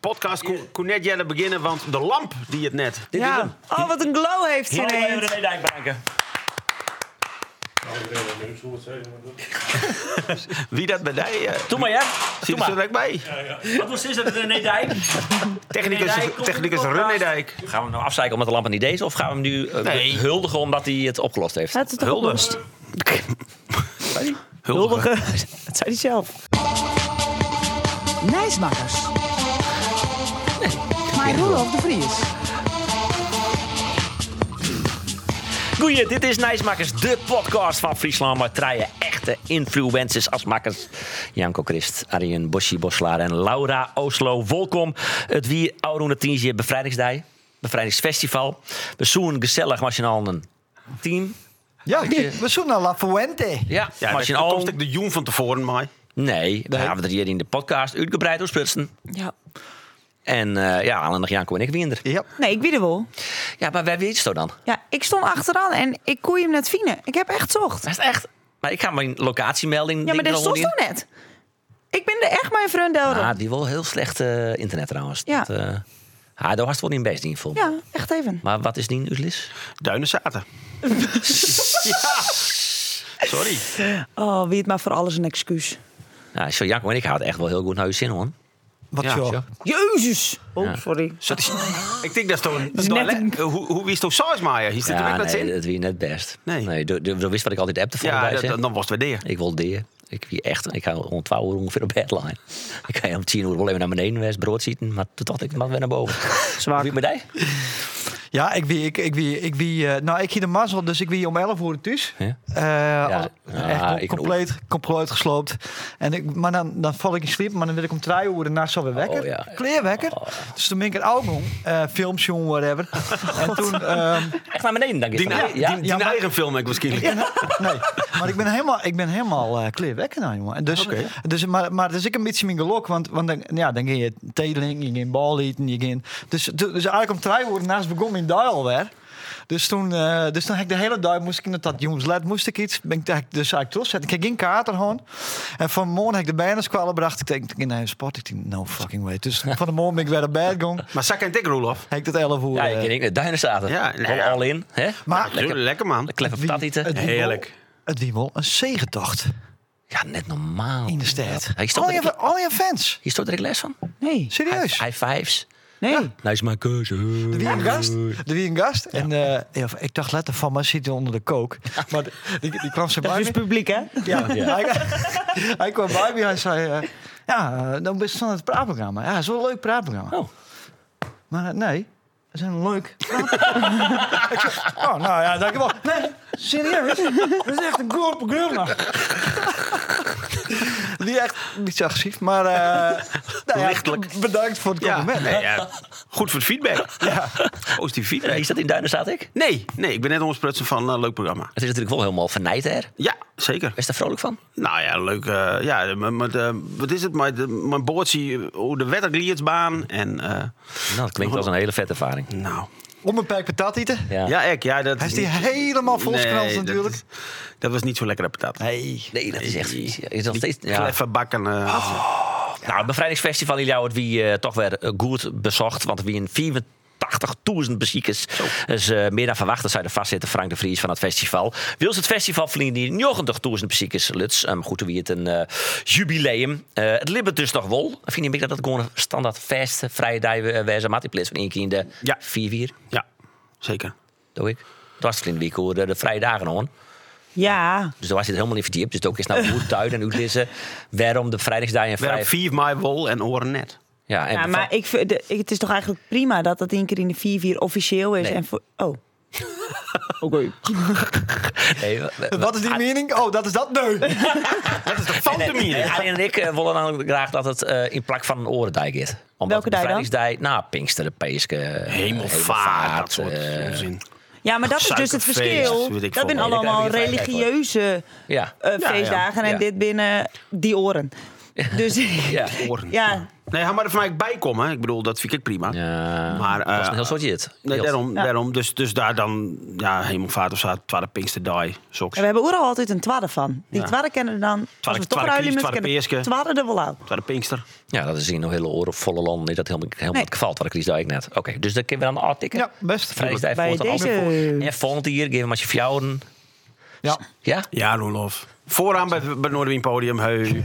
podcast kon net jelle beginnen, want de lamp die het net. Dit is hem. Oh, wat een glow heeft ze Laten we ineens. René Dijk bedanken. Wie dat bij mij? Doe maar, ja. Zit er zo direct bij? Wat was is dat, René Dijk? Technicus René Dijk. Gaan we hem nou afzeiken omdat de lamp niet deze? Of gaan we hem nu huldigen omdat hij het opgelost heeft? Het is toch Hulde. opgelost? Huldigen. Huldigen. Dat zei hij zelf. Nijsmakkers. Maar Roelof de Vries. Goeie, dit is Nijsmakers, de podcast van Friesland. Maar draaien echte influencers als makkers. Janko Christ, Arjen Boschie-Boslaar en Laura Oslo. Welkom. Het wie Oude Tiensje Bevrijdingsdag. Bevrijdingsfestival. We zoeken gezellig als je al een team. Ja, we zoeken naar La Fuente. Ja, Ja, als je daar al... komt ik de joen van tevoren, maar... Nee, dan gaan we er hier in de podcast uitgebreid door sprutsen. Ja. En Alan, Janko en ik wie er. Ja. Nee, ik wie er wel. Ja, maar waar weet je het dan? Ja, ik stond achteraan en ik kon hem net vinden. Ik heb echt zocht. Dat is echt... Maar ik ga mijn locatiemelding... Ja, maar ding dat er al stond in. toch net? Ik ben er echt mijn vriend Delro. Ah, die wel heel slecht internet trouwens. Ja. Daar was het wel niet best in voor. Ja, echt even. Maar wat is die Utlis? Duinen zaten. Ja. Sorry. Oh, wie het maar voor alles een excuus. Ja, zo Janko en ik hadden echt wel heel goed naar je zin, hoor. Wat Ja, zo. zo. Jezus. Oh, Ja. sorry. Ik denk dat is toch is net hoe wie is toch saus maaien? Hier zit er Ja, ook wat nee, in. dat wie net best. Nee. Je wist wat ik altijd appte voor Ja, bij dan was het weer deer. Ik wil deer. Ik ga rond 12 uur ongeveer op bed liggen. Ik ga om 10 uur wel even naar beneden wezen, brood zitten. Maar toen dacht ik, maar weer naar boven. Zwak. Wie met jij? Ja, ik ging de mazzel, dus ik wie om 11 uur thuis. Ja? Echt compleet gesloopt. En maar dan val ik in slaap, maar dan wil ik om 3 uur daarna zo weer wekker. Oh, ja. Kleerwekker. Dus toen ben ik een album, films, jongen, whatever. En toen... Echt naar beneden, denk ik. Die maar- eigen film ik waarschijnlijk. Nee, maar ik ben helemaal kleerwekker nou, jongen. En dus, maar dus ik een beetje mijn geluk, want dan ging je thee drinken, je ging bal eten, je ging... Dus eigenlijk om 3 uur naast begon mijn dag alweer. Dus toen heb ik de hele dag moest ik in dat jongenslet moest ik iets. Ben ik dus eigenlijk trots. Ik heb geen kaart gewoon. En vanmorgen heb ik de bijna bracht. Ik denk in een sport. Ik denk no fucking way. Dus van de morgen ben ik weer naar bed gegaan. Maar zak en dik, Roelof. Heb ik dat 11 uur. Ja, ik ken de duinen zaten. Ja, Wel nou ja. all in. Hè? Maar Lekker man. Kleppen patat eten. Heerlijk. Het wie wel een zegentocht Ja, net normaal. in de stad. Hij stond er Al je fans. Hier stond er les van. Nee. Serieus. High fives. Nee. Nou is mijn keuze. Er wie een gast. En ik dacht letterlijk van, maar zit onder de kook. Maar die kwam zo Dat bij is me. publiek, hè? Ja. Hij kwam bij me. Hij zei, dan best van het praatprogramma. Ja, zo'n leuk praatprogramma. Oh. Maar nee, dat is een leuk praatprogramma. Ik zeg, oh, nou ja, dankjewel. Nee, serieus? Dat is echt een goed programma. Niet echt niet zo agressief, maar Lichtelijk. bedankt voor het compliment. Nee, ja. Goed voor het feedback. Ja. Positief feedback. Is dat in Duinen staat ik? Nee, ik ben net ondersprutsen van een leuk programma. Het is natuurlijk wel helemaal vernijt, hè? Ja, zeker. Is daar vrolijk van? Nou ja, leuk. Wat is het? Mijn boordje, hoe de wettergliedsbaan. En Nou, dat klinkt als een hele vette ervaring. nou... Onbeperkt patat eten. Ja, dat Hij is die helemaal volskrans natuurlijk. Dat was niet zo lekkere patat. Nee. Nee, dat is echt vies. Is nog steeds... Ja. Kleffe bakken. Nou, het bevrijdingsfestival in jou wie toch weer goed bezocht. Want wie een 84.000 bezoekers. Dus meer dan verwacht. Dat zou de vastzitten Frank de Vries van het festival. Wils het festival verdienen 90.000 bezoekers. Luts. Goed, wie het een jubileum. Het libbert dus nog wel. Vind je dat het gewoon een standaard feest, vrije dag wezen. Maar in plaats van één keer in de 4-4. Ja, zeker. Doe ik. Het was vriend week hoor, de vrije dagen hoor. Ja. Dus daar was je het helemaal niet verdiept. Dus ook eens nou goed uit en uitlezen waarom de vrijdagsdag en We vrij. hebben 4 mei wol en oren net. Ja, en Ja, maar het is toch eigenlijk prima dat dat 1 keer in de 4-4 officieel is. Nee. En oh. Oké. nee, Wat is die mening? Oh, dat is dat? Nee. Dat is de foute manier. Arjen en ik willen dan graag dat het in plak van een orendijk is. Omdat Welke dijk dan? bevrijdingsdijk, nou, Pinksteren, Peeske, Hemelvaart, dat soort onzin. Ja, maar dat is dus het Suikerfeest, verschil. weet ik Dat veel. zijn Nee, daar allemaal krijg je geen vrijheid religieuze Ja. feestdagen. Ja. En dit binnen die oren. Dus Ja. Oren. ja, Nee, hij mag er van mij bijkomen. Ik bedoel, dat vind ik prima. Ja, Maar, dat is een heel soort het. Nee, daarom. Dus daar dan, Hemelvaart of zo, Tweede Pinksterdag, soks. En we hebben overal altijd een twadde van. Die twadde kennen dan, als we toch ruilen met Tweede Peerske. twadde er wel uit. Tweede Pinkster. Ja, dat is in een hele oren volle land. Niet dat helemaal het geval. Wat ik zei ik net. Oké, dus dan kunnen we dan artikken. Ja, best. Vrijdag Bij deze... En volgende hier geven we maar je fjouwen. Ja. Ja? Ja, Roelof. Vooraan bij het Noordwien podium. Hey.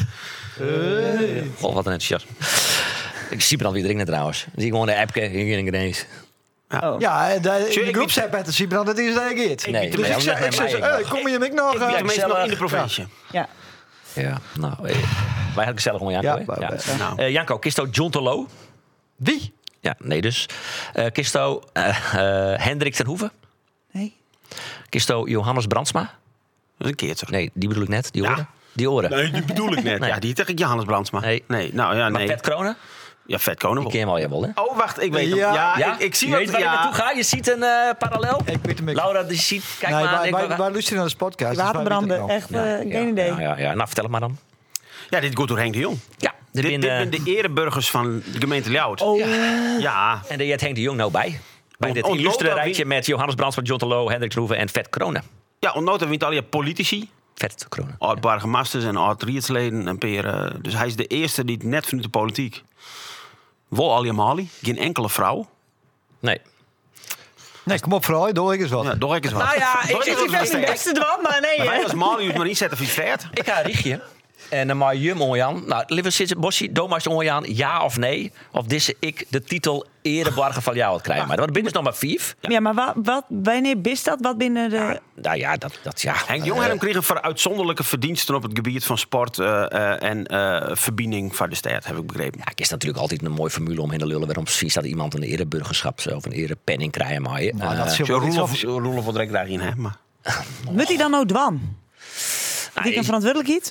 Oh, wat een enthousiasme. Ik zie er alweer dringen trouwens. Dan zie ik gewoon de appje. Hier in ineens. Ja, in de ik groepsapp met de Sibran, dat is dat ik Nee, Dus maar ik zeg, kom je hem nog... Ik ben tenminste nog in de provincie. Ja. Ja, nou, wij hadden gezellig om Janko. Ja, hè? Janko, Kisto John Terlo. Wie? Ja, nee dus. Kisto Hendrik ten Hoeven. Nee. Kisto Johannes Brandsma. Dat is een keertje. Nee, die bedoel ik net. Die Ja. oren. Die oren. Nee, die bedoel ik net. Nee. Ja, die tegen Johannes Brandsma. Nee. Nou ja, Maar nee. Vet Kronen. Ja, Vet Konen Die ken je hem al, jawel, hè? Oh, wacht, ik weet hem. Ja. Ja, ik zie je weet dat. waar ik naartoe Ja. ga. Je ziet een parallel. Ik weet hem. Laura, die ziet... Kijk Nee, maar aan. wij luisteren naar de podcast. Die waterbranden, echt geen idee. Ja. Nou, vertel het maar dan. Ja, dit gaat door Henk de Jong. Ja, Dit zijn de ereburgers van de gemeente Ljouwert. Oh, Ja. en daar Henk de Jong nou bij. Bij dit Oh, illustre nota rijtje met Johannes Brandsma, John Terlo, Hendrik ten Hoeven en Vet Kronen. Ja, ontnota wint al die politici. Vet Kronen. Oud-burgemeesters en oud-rietsleden en peren. Dus hij is de eerste die het net vanuit de politiek. Wol Aliamali, geen enkele vrouw. Nee. Nee, kom op vrouw, doe ik eens wat. Ja, doe ik eens wat. Nou ja, Doe ik eens wat dat is voor het de beste dwan, maar nee. Maar wij hè. als Mali moet maar niet zetten voor je vet. Ik ga een richtje. En dan maar jum onjan. Nou, liever zit Bosje, Domas onjan, ja of nee? Of deze ik de titel ereborger van jou had krijgen. Maar dat binnen is nog maar 5. Ja, maar wanneer is dat? Wat binnen de... Nou ja, dat ja. Henk Jong heeft hem kregen voor uitzonderlijke verdiensten op het gebied van sport en verbinding van de stad, heb ik begrepen. Ja, het is natuurlijk altijd een mooie formule om in de lullen waarom precies dat iemand een ereburgerschap of een erepenning krijgt. Maar dat is Zo Roelof wat ik daarin heb, maar... Moet hij dan nou dwan? Die kan verantwoordelijkheid?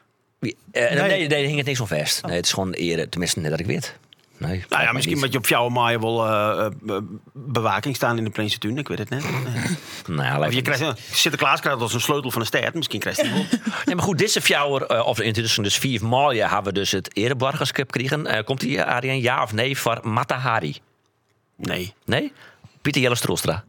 nee, daar hing het niks om vast. Nee, het is gewoon ere, tenminste net dat ik weet. Nee, Nou ja, misschien dat je op jouw maaien wel bewaking staan in de Prinsentuin. Ik weet het net. Nou, Of je krijgt, Sinterklaas krijgt als een sleutel van de stad. Misschien krijgt hij wel. nee, maar goed, deze fjouwer, of intussen dus 4 maal hebben we dus het ereborgerschap gekregen. Komt die Arjen ja of nee voor Mata Hari? Nee, Nee? Pieter Jelle Stroelstra.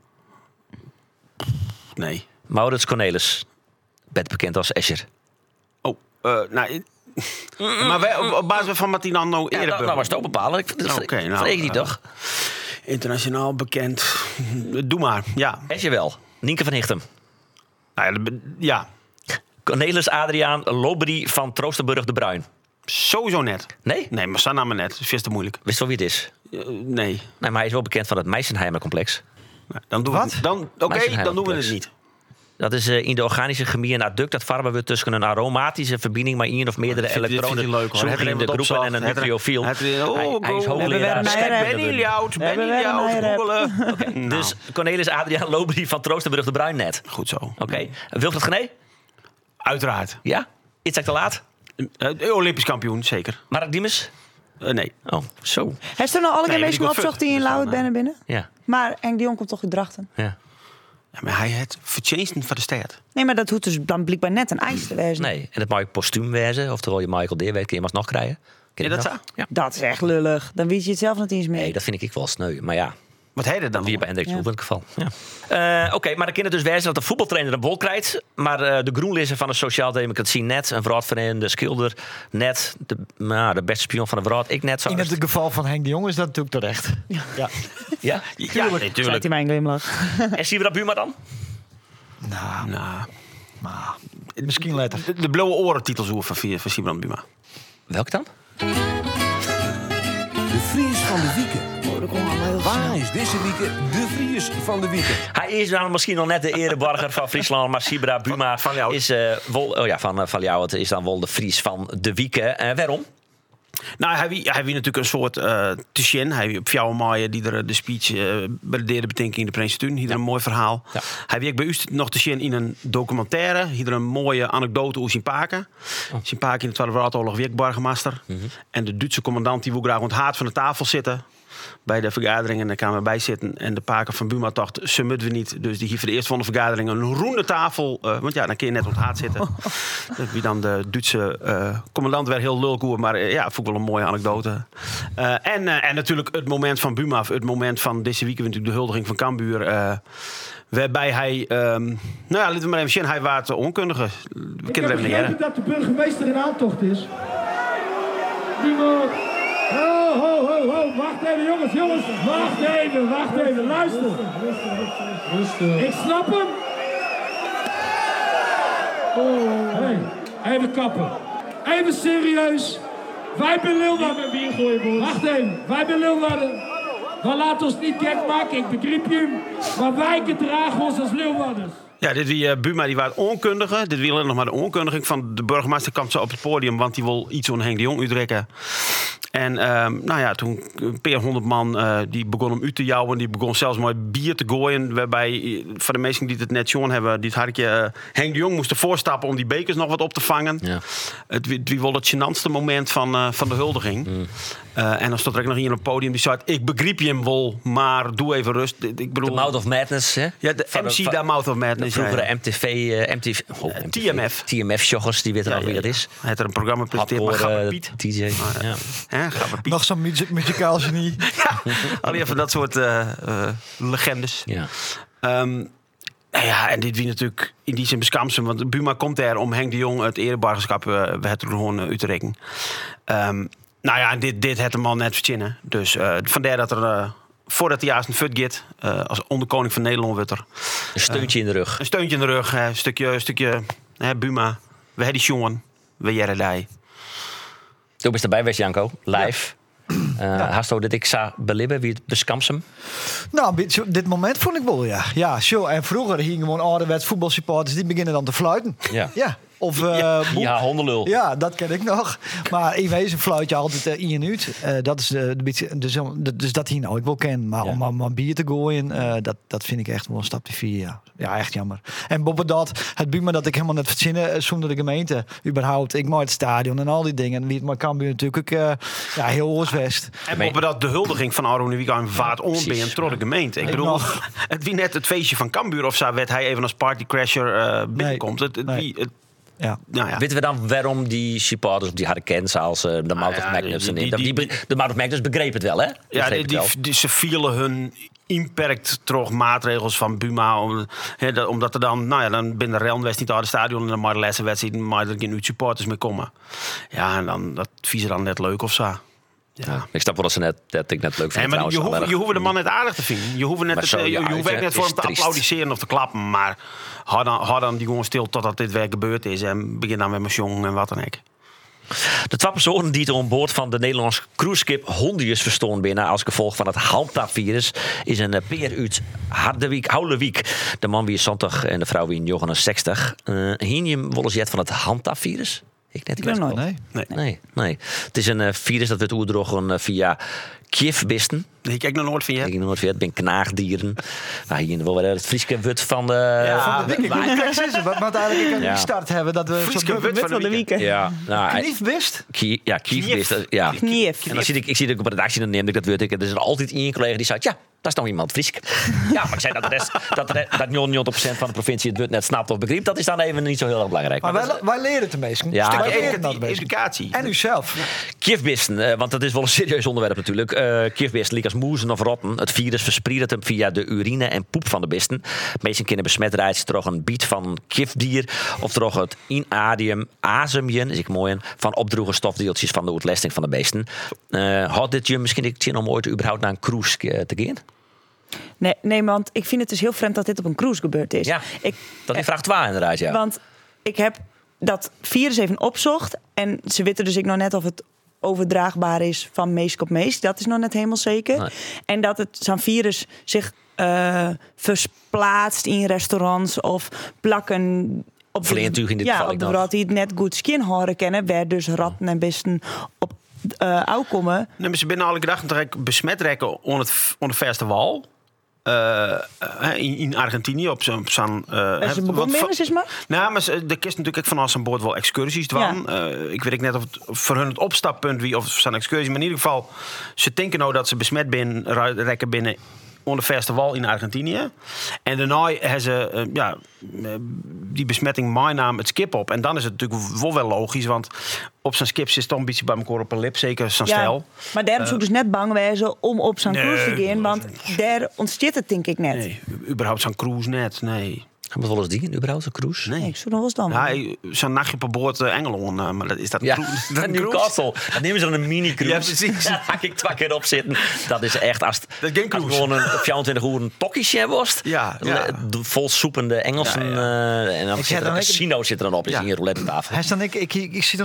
nee. Maurits Cornelis. Bed bekend als Escher. Oh, nou... Maar wij, op basis van wat hij dan nou Ja, eerder... nou was het ook bepalen. Ik Oké, nou, vreeg die toch? Internationaal bekend. Doe maar, ja. Escher wel. Nienke van Hichtem. Nou ja, Cornelis Adriaan Lobry van Troosterburg de Bruin. sowieso net. Nee? Nee, maar Sanna maar net. Dat is veel te moeilijk. Wist wel wie het is? Nee. Nee, maar hij is wel bekend van het Meisenheimer complex. Nou, dan doen we Wat? het. Dan doen we het niet. Dat is in de organische chemie een adduct dat varmen we tussen een aromatische verbinding maar één of meerdere Dit vind elektronen je leuk, hoor. zoeken in de groepen en een nucleofiel. Hij is hoogleraar. Hebben Ben we weer een googelen. Dus Cornelis Adriaan Lobry van Troosterburg de Bruin net. Goed zo. Oké. Wilfred Gené? Uiteraard. Ja? Iets te laat? Olympisch kampioen, zeker. Mark Diemers? Nee. Oh, zo. Hij is er nou alle keer Nee, mensen die opzocht komt die in fut. Lauwert binnen? Ja. Maar Henk de Jong komt toch uit Drachten? Ja. Ja, maar hij het verchanged van de stad. Nee, maar dat hoeft dus dan blijkbaar net een ijs te wezen. Nee. En dat mag je postuum wezen. Oftewel je Michael D. weet, kun je hem alsnog krijgen. Ken Ja, je dat nog? zo? Ja. Dat is echt lullig. Dan weet je het zelf niet eens mee. Nee, dat vind ik wel sneu. Maar ja, Wat heet het dan? wie bij Hendrik Ja. Hoef in het geval. Ja. Oké, maar dan kan het dus wezen dat de voetbaltrainer een bol krijgt. Maar de GroenLinzen van de Sociaaldemocratie net. Een verraadverenigde schilder net. De beste spion van de verraad. Ik net. In het geval van Henk de Jong is dat natuurlijk terecht. Ja. Ja? Ja, Zegt natuurlijk. hij mijn glimlach. En zien we dat Buma dan? Nou, Misschien later. de blauwe oren titels hoeven van Simon Buma. Welke dan? De Fries van de Wieken. Waar is deze week de Fries van de Wieken? Hij is dan misschien nog net de ereborger van Friesland. Maar Sibra Buma Van jou. is van jou. Het is dan wel de Fries van de Wieken. Waarom? Nou, hij wie natuurlijk een soort Tichin. Hij wie op jouw maaien die er de speech bij de derde betinking in de Prinsentuin. Hier een mooi verhaal. Ja. Hij wie bij u nog Tichin in een documentaire. Hier een mooie anekdote over zijn paken. Zijn paken in de Tweede Wereldoorlog weer burgemeester. En de Duitse commandant die wil graag aan het haat van de tafel zitten. bij de vergadering. En daar kwamen we bij zitten. En de paken van Buma dacht, ze moeten we niet. Dus die hier voor de eerste van de vergadering een ronde tafel. Want ja, dan kun je net op het haat zitten. Wie dan de Duitse commandant werd heel lulkoer. Maar ja, vond ik wel een mooie anekdote. En natuurlijk het moment van Buma. Het moment van deze week natuurlijk de huldiging van Cambuur. Waarbij hij, nou ja, laten we maar even zien, hij was onkundige. We Ik heb begrepen dat de burgemeester in aantocht is. Die moet... Ho, wacht even jongens. Wacht even, luister. Rustig. Ik snap hem. Hey, even kappen. Even serieus. Wij zijn Leeuwarden. Wacht even, wij zijn Leeuwarden. We laten ons niet gek maken, ik begrijp je. Maar wij gedragen ons als Leeuwarders. Ja, dit Buma die was onkundige. Dit wil nog maar de onkundiging van de burgemeester kwam zo op het podium, want die wil iets aan Henk de Jong uitrekken. En nou ja, toen een paar 100 man die begon hem uit te jouwen. Die begon zelfs mooi bier te gooien. Waarbij voor de mensen die het net John hebben, die het hartje Henk de Jong moest ervoor stappen om die bekers nog wat op te vangen. Ja. Het was het gênantste moment van de huldiging. En dan stond er ook nog hier op het podium die zei: ik begreep je hem wel, maar doe even rust. Ik bedoel, de Mouth of Madness, hè? Ja, de MC daar Mouth of Madness. Vroegere TMF-joggers, die weten nog wie dat is. Hij had er een programma presenteerd, maar Gabber Piet. DJ. Gabber Piet. Nog zo'n muzikaal genie. Al even dat soort legendes. Ja. Ja, en dit wie natuurlijk in die zin beskamsen. Want Buma komt er om Henk de Jong het erebargenschap het gewoon uit te rekenen. Nou ja, dit had de man net verzinnen. Dus vandaar dat er... voordat hij juist een fut gaat, als onderkoning van Nederland wordt er... Een steuntje in de rug. Een steuntje in de rug, een stukje Buma. We hebben die jongen, we jaren die. Toen was erbij, Janko, live. Hast je dit ik zou belibben, wie het beskamsem? Nou, dit moment vond ik wel, ja. Ja, zo. En vroeger hingen gewoon ouderwets voetbalsupporters, die beginnen dan te fluiten. Ja. Of, ja, hondenlul. Ja, dat ken ik nog. Maar in wezen fluit je altijd in en uit. Dat is dus dat hij nooit wel ken. Maar om een bier te gooien, dat vind ik echt wel een stap te vier. Ja. Ja, echt jammer. En boven dat, het Buma dat ik helemaal net verzinnen zonder de gemeente überhaupt. Ik maak het stadion en al die dingen. En wie het maar kan, natuurlijk heel Oost-West. En boven dat de huldiging van Aron Wiek aan vaart onbeen door de gemeente. Ik bedoel, het wie net het feestje van Cambuur of zo werd hij even als partycrasher binnenkomt. Ja. Nou ja. Weten we dan waarom die supporters op die harde kent als de Mouth of Magnus? De Mouth of Magnus begreep het wel, hè? Ja, ze vielen hun inperkt terug maatregels van Buma. Omdat er dan, nou ja, dan binnen de Relnwest niet uit het stadion en dan maar de laatste wedstrijd, maar er geen supporters meer komen. Ja, en dan dat vies dan net leuk of zo. Ja. Ik snap wel dat ik net leuk vind. Nee, maar je hoeft de man net aardig te vinden. Je hoeft net voor hem te applaudisseren of te klappen. Maar hou dan die gewoon stil totdat dit werk gebeurd is. En begin dan met mijn jong en wat dan ook. De 2 personen die aan boord van de Nederlandse cruiseschip Hondius verstoren binnen als gevolg van het handtavirus is een peer uit Harderwijk. De man wie is 70 en de vrouw wie 69. Hinium willen ze van het handtavirus? Ik net niet. Nee. Het is een virus dat werd oerdrogen via kifbisten. Ik kijk nog nooit van je. Het zijn knaagdieren. Maar hier wel weer het Frieske wut van de... Ja, van de week. Want eigenlijk een start hebben dat we Frieske wut van de week. Ja, Kniefbist? Ja, kiefbist. Ja. Knief. En dan zie ik op de redactie, dan neem ik dat woord. Er is er altijd één collega die zei, ja, dat is nou iemand Friesk. Ja, maar ik zei dat 90% van de provincie het woord net snapt of begrijpt. Dat is dan even niet zo heel erg belangrijk. Maar wij leren het de meesten. Ja, educatie. En u zelf. Kifbisten, want dat is wel een serieus onderwerp natuurlijk. Kifbisten liek als moezen of rotten. Het virus verspreidt hem via de urine en poep van de besten. Meestal kunnen besmet rijden door een biet van kifdier of door het inadium azemjen, is ik mooi, van opdroege stofdeeltjes van de uitlesting van de beesten. Had dit je misschien zin om ooit überhaupt naar een cruise te gaan? Nee, want ik vind het dus heel vreemd dat dit op een cruise gebeurd is. Ja, dat is vraag 2 inderdaad, ja. Want ik heb dat virus even opzocht en ze weten dus ik nog net of het overdraagbaar is van meest op meest. Dat is nog net helemaal zeker. Nee. En dat zo'n virus zich versplaatst in restaurants of plakken op de brood die het net goed skin horen kennen, waar dus ratten en beesten op komen. Nee, maar ze binnen alle gedachten besmet rekken onder de verste wal. in Argentinië op zo'n... Is het begonnen binnen, zeg maar? Nou, maar de kist natuurlijk van als aan boord wel excursies doen. Ik weet net of het voor hun het opstappunt wie of zijn excursie, maar in ieder geval ze denken nou dat ze besmet rekken binnen onder de verste wal in Argentinië. En daarna hebben ze die besmetting meenamen het skip op. En dan is het natuurlijk wel logisch, want op zijn skip zit toch een beetje bij elkaar op een lip, zeker zo'n stijl. Maar daarom zou dus net bang wezen om op zo'n cruise te gaan, want daar ontstaat het denk ik net. Nee, überhaupt zo'n cruise net, nee. Gaan we wel eens dingen, überhaupt een cruise? Nee, ik zou nog wel eens dan. Ja, zo'n nachtje op boord Engeland, maar is dat Ja, een Newcastle. Dan nemen ze dan een mini-cruise. Ja, precies. Daar ga ik 2 keer op zitten. Dat is echt als Dat is geen cruise. gewoon een 24 uur een tokkiesje was. Ja. Vol soepende Engelsen. En dan zit er een casino zit er dan op. Is Ja. in je roulette tafel. Hij dan ik zit dan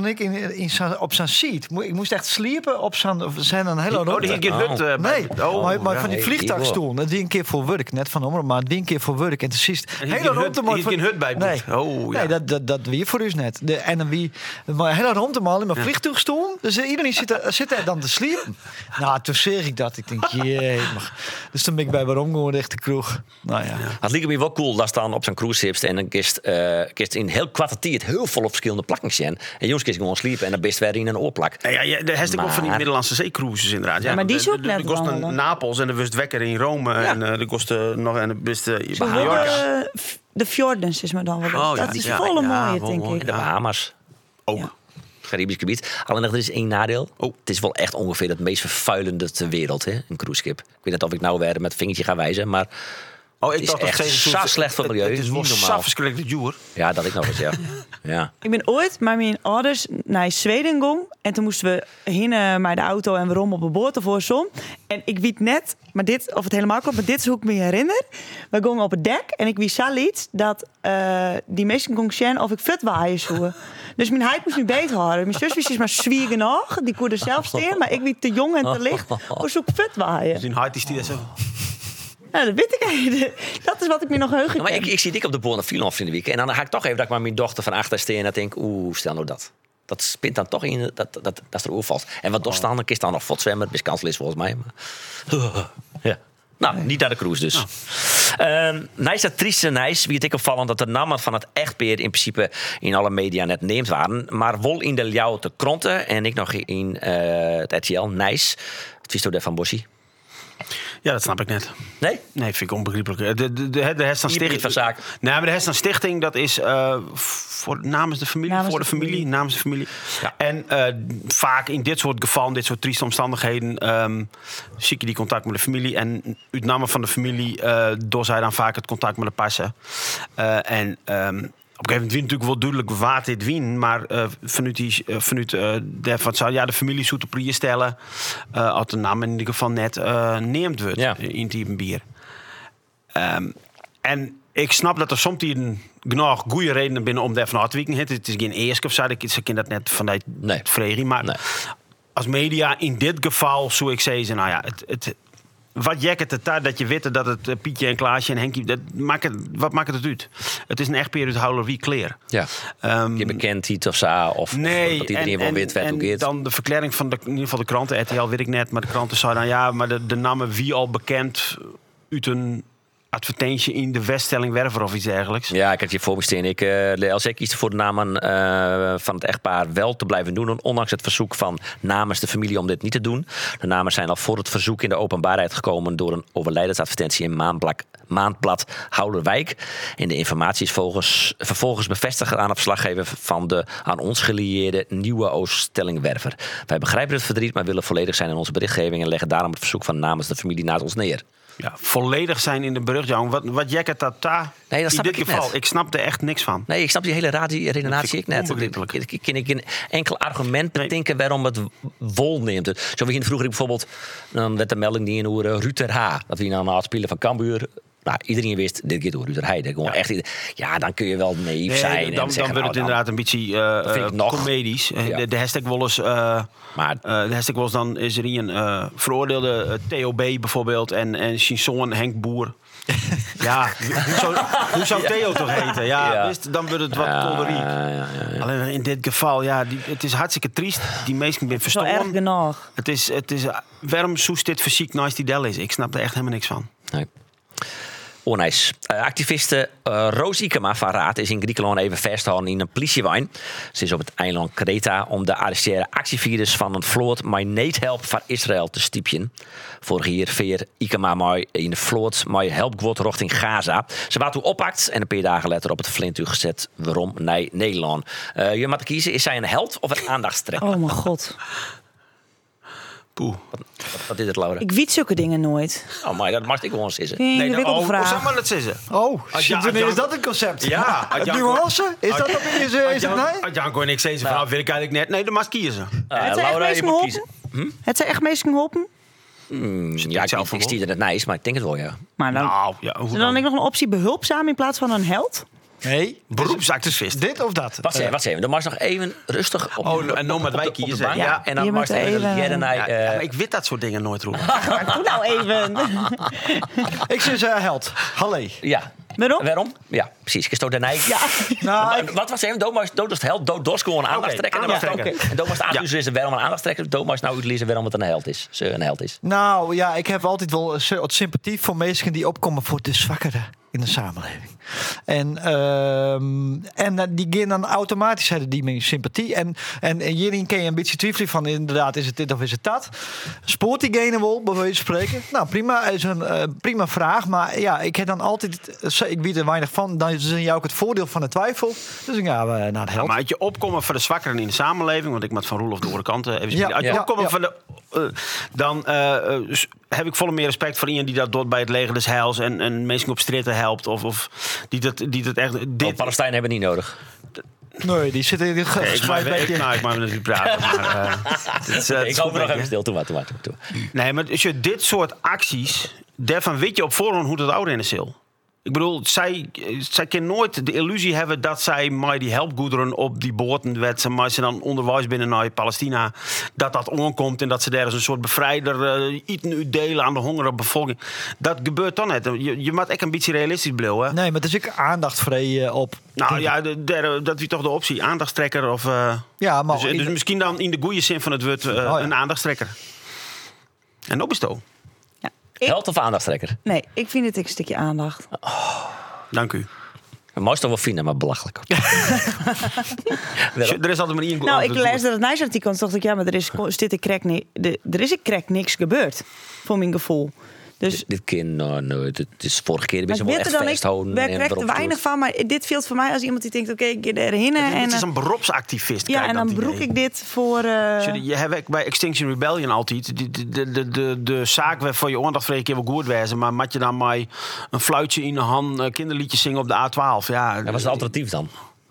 op zijn seat. Ik moest echt sliepen op zijn... Of zijn een hele Oh, die ging hut. Nee, maar van die nee, vliegtuigstoel. Die een keer voor werk. Net van Omroep, maar die een keer voor werk. En precies... Hele hut bij Nee, ja. nee dat wie voor u net. En dan wie... Maar hele rondemaal in mijn vliegtuigstoel. Dus iedereen zit er dan te sliepen. Nou, toen zeg ik dat. Ik denk, jee. Dus toen ben ik bij waarom gewoon echt de kroeg. Nou ja. Het lijkt me wel cool dat dan op zijn cruise zit en dan kist in heel kwartier heel veel op verschillende plakken zijn. En jongens kist gewoon sliepen en dan best weer in een oorplak. Ja, de hashtag wel van die Middellandse zeecruises inderdaad. Ja, maar die is ook net de kost wandelen. Napels en de wist wekker in Rome en de kost nog en de best Mallorca. De Fjordens is maar dan wel. Dat is volle mooie, denk ik. En de Bahamas. Ook. Ja. Caribisch gebied. Alleen nog, er is één nadeel. Het is wel echt ongeveer het meest vervuilende ter wereld, hè? Een cruiseschip. Ik weet niet of ik nou weer met het vingertje ga wijzen, maar ik is dacht echt zo slecht voor het milieu. Het is wel Niet normaal. saf verschrikkelijk duur. Ja, dat ik nog eens, ja. Ja. Ik ben ooit met mijn ouders naar Zweden gegaan. En toen moesten we heen met de auto en waarom op een boot ervoor som. En ik weet net, maar dit, of het helemaal klopt, maar dit is hoe ik me herinner. We gingen op het dek en ik wist zelf iets dat die mensen kon zien of ik vet waaien zou. Dus mijn huid moest nu beter houden. Mijn zus wist maar zwiegen nog, die kon er zelf staan. Maar ik weet te jong en te licht, hoe zou ik vet waaien? Dus in hart is die dat zo. Nou, dat weet ik eigenlijk. Dat is wat ik me nog heugen Maar kan. ik zie dik op de boord naar Vlieland in de week. En dan ga ik toch even dat ik maar mijn dochter van achter steen en dan denk stel nou dat. Dat spint dan toch in dat er oorvalt. En wat doorstaan, dan kist dan nog votzwemmen. Is kansloos volgens mij. Maar... ja. Nou, niet naar de cruise dus. Nice, dat trieste nice. Wie het ik opvallend dat de namen van het echtpaar in principe in alle media net neemt waren. Maar wol in de Ljouw te kronten en ik nog in het RTL. Nice. Het vies door van Bossie. Ja, dat snap ik net. Nee? Nee, vind ik onbegrijpelijk. De Hestan Stichting van zaak. Nee, maar de Hestan Stichting, dat is namens de familie. Namens de familie. Ja. En vaak in dit soort gevallen, dit soort trieste omstandigheden, zie je die contact met de familie. En uit naam van de familie door zij dan vaak het contact met de passen. Op een gegeven moment natuurlijk wel duidelijk waar dit wien, maar vanuit de familie zoet op prier stellen, als de naam in ieder geval net neemt wordt in die bier. En ik snap dat er soms genoeg goede redenen binnen om daar van uit te wieken. Het is geen eerste of zo, ik ken dat net vanuit het vregen, maar als media in dit geval zou ik zeggen, nou ja, wat jekkert het daar dat je weet dat het Pietje en Klaasje en Henkie... Wat maakt het uit? Het is een echt periode houden wie kleer. Ja. Je bekent iets of zo, of dat iedereen wel weet waar het gaat. Dan de verklaring van in ieder geval de kranten, RTL weet ik net, maar de kranten zeiden dan maar de namen wie al bekend uit een advertentie in de Weststelling Werver of iets dergelijks. Ja, ik had je voor me staan. Als ik kies voor de namen van het echtpaar wel te blijven doen, ondanks het verzoek van namens de familie om dit niet te doen. De namen zijn al voor het verzoek in de openbaarheid gekomen door een overlijdensadvertentie in Maandblad Houderwijk. En de informatie is vervolgens bevestigd aan het verslaggever van de aan ons gelieerde Nieuwe Ooststelling Werver. Wij begrijpen het verdriet, maar willen volledig zijn in onze berichtgeving en leggen daarom het verzoek van namens de familie naast ons neer. Ja, volledig zijn in de berichtgeving. Wat jekkert dat daar? Nee, dat in snap dit ik geval, net. ik snap er echt niks van. Nee, ik snap die hele redenatie ik net. Onbegrijpelijk. Ik ken geen enkel argument bedenken waarom het wol neemt. Zo we vroeger bijvoorbeeld, dan werd de melding die in hoe Ruter H. Dat we dan aan het spelen van Cambuur. Nou, iedereen wist, dit gaat door Ruter H. Dan kun je wel naïef zijn. Dan wordt het inderdaad een beetje comedisch. Ja. De hashtag Wolles, de hashtag Wolles, dan is er een veroordeelde TOB bijvoorbeeld en Chinson Henk Boer. Ja, hoe zou Theo toch heten? Ja. Wist, dan wordt het wat kolderiek. Ja. Alleen in dit geval, het is hartstikke triest. Die mensen zijn Zo erg verstoren. genoeg. Het is waarom zoest dit fysiek naast die del is? Ik snap er echt helemaal niks van. Nee. Onijs. Activiste Roos Ikema van Raad is in Griekenland even vastgehouden in een politiewijn. Ze is op het eiland Kreta om de arresteerde actievirus van een vloot met neethelp van Israël te stiepjen. Vorig jaar veer Ikema mij in de vloot met helpgewot richting Gaza. Ze werd toen oppakt en een paar dagen later op het flintuig gezet. Waarom? Nee, Nederland. Je moet kiezen, is zij een held of een aandachtstrekker? Oh mijn god. Poeh. Wat is het, Laura? Ik weet zulke dingen nooit. Oh, maar dat mag ik gewoon zeggen. Geen ingewikkelde vraag. zeg maar dat ze. Wanneer is dat een concept? Ja. Het nuance? Is dat op is het nee? Als Janko en ik zeggen van, vind ik eigenlijk net. Nee, dan mag kiezen. Het zijn echt Laura, je meestal moet geholpen? kiezen. Het zijn echt meestal geholpen? Ja, ik stier er het nice, maar ik denk het wel, ja. Maar dan, Nou, ja, hoe is er dan? dan nog een optie behulpzaam in plaats van een held? Nee. Beroepsactivist. Dit of dat? Wat zeggen? Dan mag je nog even rustig op en dan met wij op de kiezen. bank. Ja. En dan Je mag moet je even even- jaren naar... Ja, maar ik weet dat soort dingen nooit, Roel. Doe nou even. Ik zeg held. Halle. Ja. Waarom? Ja, precies. Ik stoot daarna. Ja. Nou, Wat was even? Dood is het held. Dood gewoon een aandachtstrekker. aandachtstrekker. En Dood was de uitlezen waarom een aandachtstrekker. Dood was nou uitlezen waarom het een held is. Ze een held is. Nou ja, ik heb altijd wel wat sympathie voor mensen die opkomen voor de zwakkeren in de samenleving. En die gaan dan automatisch hebben die meer sympathie. En hierin kun je een beetje twijfelen van inderdaad, is het dit of is het dat? Spoort diegene wel, bij wijze van spreken? Nou, prima, is een prima vraag. Maar ja, ik heb dan altijd, ik weet er weinig van, dan is jou ook het voordeel van de twijfel. Dus ja, naar de Ja, held. maar als je opkomen voor de zwakkeren in de samenleving, want ik moet van Roelof de andere kanten even Ja, spelen. Als je ja, opkomen ja. voor de, dan heb ik volle meer respect voor iemand die dat doet bij het leger des heils en mensen op stritten helpt of die dat echt. Dit, Palestijnen hebben niet nodig. Nee, die zitten in een ik mag gespreid ik mag natuurlijk praten. Maar, Ik hoop er nog even stil. Doe maar. Nee, maar als je dit soort acties, daarvan weet je op voorhand hoe dat ouder in de zil. Ik bedoel, zij kan nooit de illusie hebben dat zij met die helpgoederen op die boten werd, maar ze dan onderwijs binnen naar Palestina, dat aankomt en dat ze daar eens een soort bevrijder eten uitdelen aan de hongerige bevolking. Dat gebeurt dan net. Je moet echt een beetje realistisch blijven. Nee, maar het is ook aandachtvrij op. Nou ja, dat is toch de optie. Aandachtstrekker of... Ja, maar dus misschien dan in de goede zin van het woord een aandachtstrekker. En dat is het ook. Held of aandachtstrekker? Nee, ik vind het een stukje aandacht. Dank u. Dat moest toch wel vinden, maar belachelijk. Er is altijd maar één Nou, ik leesde dat Nijs-artikel en dacht ik, ja, maar er is een crack niks gebeurd. Voor mijn gevoel. Dus Dit kind, het is vorige keer maar wel ik weet echt er dan vasthouden. ik werk er weinig van, maar dit viel voor mij als iemand die denkt, oké, ik ga erheen. Het is een beroepsactivist. Ja, en dan broek ik dit voor... Je hebt bij Extinction Rebellion altijd de zaak waarvoor je aandacht voor een keer wel goed wezen, maar mat je dan maar een fluitje in de hand, kinderliedjes zingen op de A12. Ja, Dat was het alternatief dan.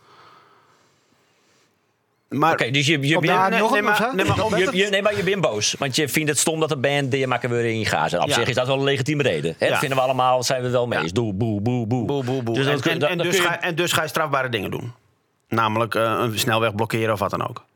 Maar Oké, dus je bent... daar nee, nog nee, een maar- of zo? nee, maar maar je bent boos. Want je vindt het stom dat de band die je maken weer in Gaza. Op Ja. zich is dat wel een legitieme reden. Hè? Ja. Dat vinden we allemaal, zijn we wel mee Ja. eens. Doe, boe, boe, boe. boe, boe, boe. Dus dat kun- en, dat- en dat dus kun je- dus ga je strafbare dingen doen. Namelijk een snelweg blokkeren of wat dan ook.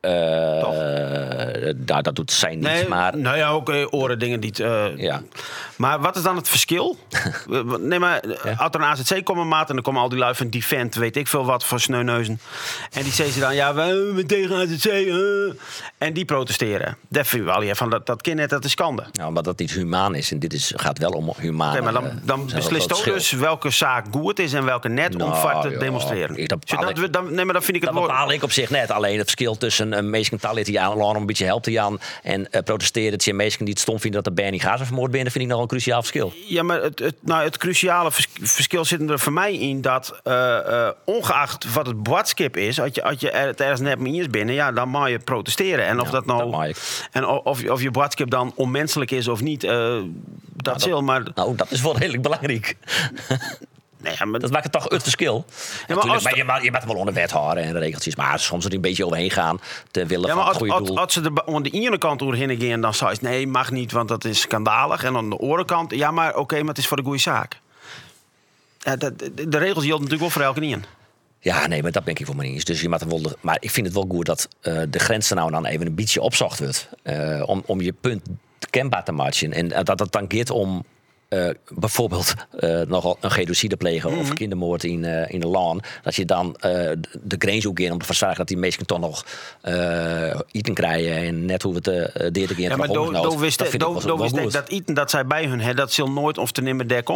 Dat doet zij niet, maar... nou ja, ook oren dingen die... Ja. Maar wat is dan het verschil? Nee, maar als er een AZC komen, maat, en dan komen al die lui van Defend, weet ik veel wat voor sneuneuzen. En die zeggen dan, ja, we zijn tegen AZC. En die protesteren. Dat vind ik wel, ja, van dat kind net, dat is schande. Nou, omdat dat niet humaan is. En dit gaat wel om humaan. Oké, maar dan beslist ook dus welke zaak goed is en welke net om vat te ja, demonstreren. dat bepaal ik. Nee, maar dan vind ik het Dat woord. bepaal ik op zich net. Alleen het verschil tussen een meestal die aan een beetje helpt die aan en protesteren dat je mensen die het stom vinden dat de band in Gaza vermoord bent, vind ik nog een cruciaal verschil. Ja, maar het cruciale verschil zit er voor mij in dat ongeacht wat het boodschap is, als je het ergens net mee eens binnen, ja, dan mag je protesteren. En of Ja, dat nou dat mag ik. en of je boodschap dan onmenselijk is of niet, dat zal. Maar Nou, dat is wel redelijk belangrijk. nee, ja, maar Dat maakt het toch het verschil. maar Natuurlijk, als maar je moet wel onder wet houden en regeltjes, maar soms er een beetje overheen gaan te willen ja, van maar het goede doel. als ze er aan de ene kant doorheen gaan, dan zou je nee, mag niet, want dat is schandalig. En aan de andere kant, ja, maar oké, maar het is voor de goede zaak. Ja, de regels gelden natuurlijk wel voor elke in. Ja, nee, maar dat ben ik voor me niet eens. Dus je moet er wel maar ik vind het wel goed dat de grens er nou dan even een beetje opzocht wordt. Om je punt kenbaar te maken. En dat het dan gaat om bijvoorbeeld nogal een genocide plegen of kindermoord in een land. Dat je dan de grens ook in om te zorgen dat die mensen toch nog eten krijgen en net hoe we het deed ik in Ja, maar dat vind ik wel wist goed. dat eten dat zij bij hun hebben, dat zal nooit of te nimmer daar komen.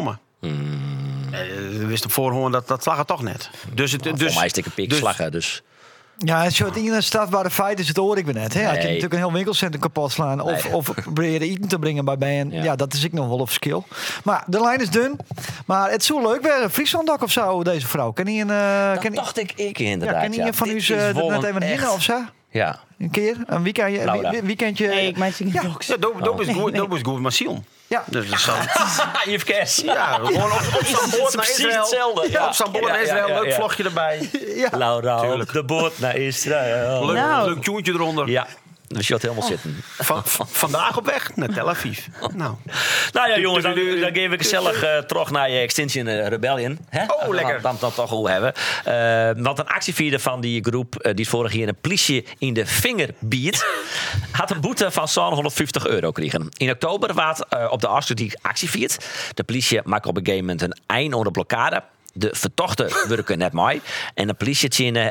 We wisten op voorhand dat slag het toch net. Dus het, Voor mij is het een pik slagen, dus... Ja, als je het in een strafbare feit is, het hoor ik weer net. Hè? Had je Nee. natuurlijk een heel winkelcentrum kapot slaan of proberen eten te brengen bij Ben. Ja, dat is ik nog wel op skill. Maar de lijn is dun. Maar het is zo leuk weer. Frieslanddak of zo, deze vrouw. Ken hij Dat dacht ik inderdaad. ken hij van u net even hinnen of zo? Ja. Een keer? Een weekendje? Nee, ik maak het ook. Ja, dat is goed, maar Sion. Ja. Dus dat is zo. Yves Kers. Ja, gewoon op zo'n boord naar Precies Israël. hetzelfde. Ja. Op zo'n boord naar Israël, leuk vlogje erbij. Laura op de boot naar Israël. Leuk tjoentje eronder. Ja, dus je had helemaal zitten. Vandaag op weg naar Tel Aviv. Nou Ja, jongens, dan geef ik gezellig terug naar je Extinction Rebellion. Hè? Oh, lekker. Dan toch goed hebben. Want een actievierder van die groep, die vorig jaar een politie in de vinger biedt, had een boete van zo'n €150 kregen. In oktober was op de afsluit die actie viert. De politie maakt op een gegeven moment een eind onder de blokkade. De vertochten werken net mooi. En de politie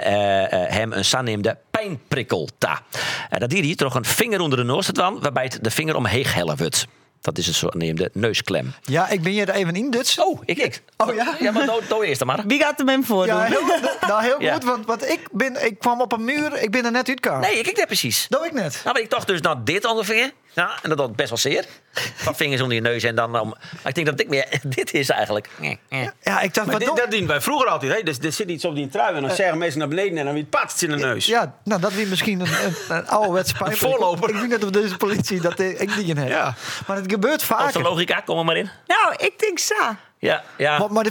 hem een zanaamde pijnprikkel ta. Dat die hier toch een vinger onder de neus dan, waarbij het de vinger omheen hellen wordt. Dat is een zogenaamde neusklem. Ja, ik ben hier er even in Duts. Oh, ik. Oh ja? Ja, maar doe eerst dan maar. Wie gaat er met hem voor doen? Ja, heel Ja. goed, want ik kwam op een muur, ik ben er net uitgekomen. Nee, ik net precies. Dat ik net. Nou, maar ik dacht dus dit ongeveer. Ja, en dat was best wel zeer. Wat vingers onder je neus en dan... maar ik denk dat ik meer... Dit is eigenlijk... Ja, ik dacht, Maar wat dat dienen wij vroeger altijd. Hè? Dus er zit iets op die trui en dan zeggen mensen naar beneden en dan weer patst in de neus. Ja, nou, dat is misschien een ouderwetse pijn. voorloper. Ik denk dat op deze politie dat ik die in heb. Ja. Maar het gebeurt Als de vaker. logica, kom er maar in. Nou, ik denk Sa. Ja. Maar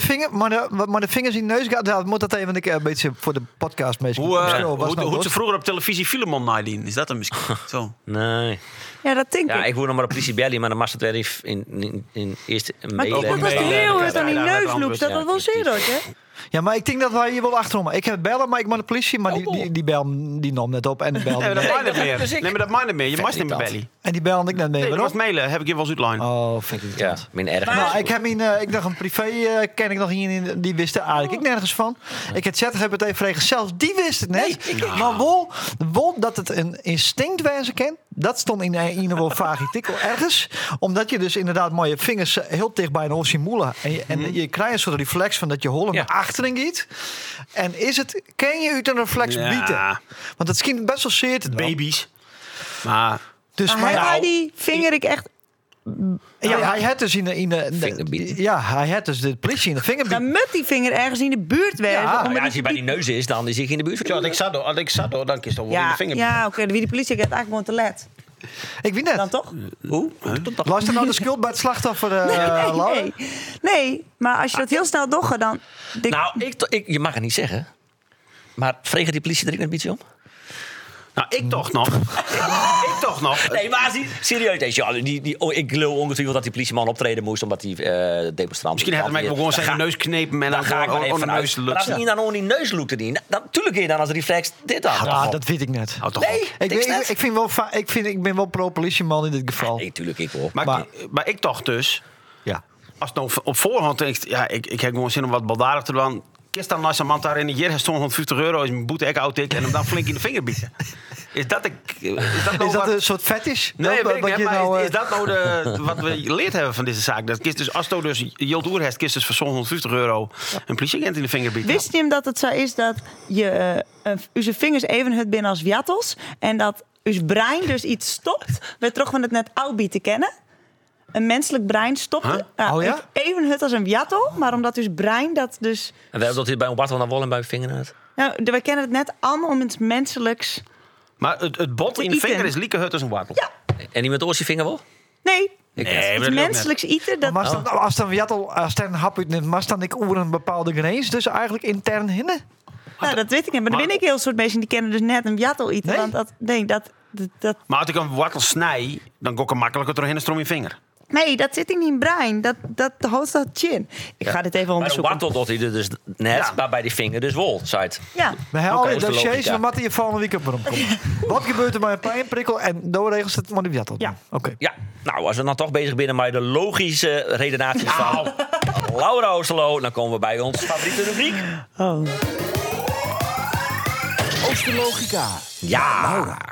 de vingers in de neus gaat, moet dat even een beetje voor de podcast meestal. Hoe ze vroeger op televisie Filemon nadienen. Is dat dan misschien zo? Nee. Ja, dat denk Ja, ik. ik woon nog maar op politie Belly, maar dan was het weer even in eerst een Maar mail. dat was Nee, heel nee, hard aan die nee, neusloop. Dat was wel zeer hoor, hè? Ja, maar ik denk dat wij hier wel achterom. Ik heb bellen, maar ik moet de politie, maar die bel die nam net op en die belde Nee, maar dat net. mag niet meer. dus ik- Nee, maar dat mag niet meer. Je mag niet meer belly. En die belde ik net mee. Nee, dat was Waarom? mailen. Heb ik je wel eens uitline. Oh, vind ik het Ja, min erg. Nou, ik heb ik dacht een privé ken ik nog in, die wist er eigenlijk ik nergens van. Ik heb chat heb het even vregen, zelfs die wist het net. Maar wel dat het een instinct wezen kan. Dat stond in een wel vaag artikel ergens. Omdat je dus inderdaad mooie vingers heel dicht bij een oor moelen. En je krijgt een soort reflex van dat je hollen naar achteren gaat. En kan je uit een reflex Ja. bieden? Want het schiet best wel zeer te doen. Baby's. Maar Dus, Maar maar hij die vinger ik echt... ja, hij had dus Vingerbied. ja, hij had dus de politie in de vinger. Dan moet die vinger ergens in de buurt wezen. Ja, omdat Als je bij die neus is, dan is hij in de buurt van ja, als ik zat door, dan kies toch wel in de vinger. ja, oké. Wie de politie gaat eigenlijk gewoon te let. Ik weet net. Dan toch? Hoe? Luister nou de schuld bij het slachtoffer, Laura? Nee, maar als je dat heel snel doggen, dan... Nou, je mag het niet zeggen. Maar vregen die politie er een beetje om? Nou, ik toch nog. Ik toch nog. Nee, maar serieus. Ja, ik geloof ongetwijfeld dat die politieman optreden moest omdat die demonstrant... Misschien had hij mij gewoon zijn neus knepen en Dan dan ga ik maar even de vanuit. neus Maar als hij dan gewoon die neus loekt erin, dan natuurlijk kun je dan als reflex dit aan. Ja, dat weet ik net. Houd toch Nee, op. Ik ben wel pro-politieman in dit geval. Nee, tuurlijk ik hoor. Maar ik toch dus. Ja. Als het nou op voorhand denkt, ja, ik heb gewoon zin om wat baldadig te doen. Kist dan als een man daar in de hij stond €150 is mijn boete ik oud ik en hem dan flink in de vinger bieden. Is dat Een soort fetish? Nee, weet ik niet, maar nou, is dat nou wat we geleerd hebben van deze zaak? Dat kist dus, als je dus Jilt Oer hebt, kist dus voor zo'n €150 een politieagent in de vinger bieden. Wist je hem dat het zo is dat je uw vingers even het binnen als wiattels en dat uw brein dus iets stopt? We toch van het net oudbiet te kennen. Een menselijk brein stopt even het als een wiattel, maar omdat uw brein dat dus... En wel dat hij bij een wattel naar wol en bij een vinger uit. Nou, wij kennen het net aan om iets menselijks... Maar het bot in de vinger is lieke hut als een wortel. Ja. En iemand oors je vinger wel? Nee, Nee, iets menselijks eten. Dat... Maar als dan wiattel, als dan een hap uitneemt, maar dan ik over een bepaalde grens, dus eigenlijk intern hinnen? Nou, dat weet ik niet. Maar dan ben ik heel soort mensen die kennen dus net een wiattel eten. Nee? Want dat... Maar als ik een wortel snij, dan gok ik makkelijker doorheen een stroom in je vinger. Nee, dat zit in die brein. Dat houdt dat chin. Ik ga dit even Maar een onderzoeken. wattel doet hij er dus net, maar bij die vinger dus wol. Zei het. Ja. We hebben al die dat is de dossiers, logica. we moeten je volgende week op komen. Wat gebeurt er bij een pijnprikkel en doorregels het maar de wiattel? Ja. Oké. Ja, nou, als we dan toch bezig zijn met de logische redenatie van Laura Oosterlo, dan komen we bij ons favoriete rubriek. Oh. Oosterlogica. Ja,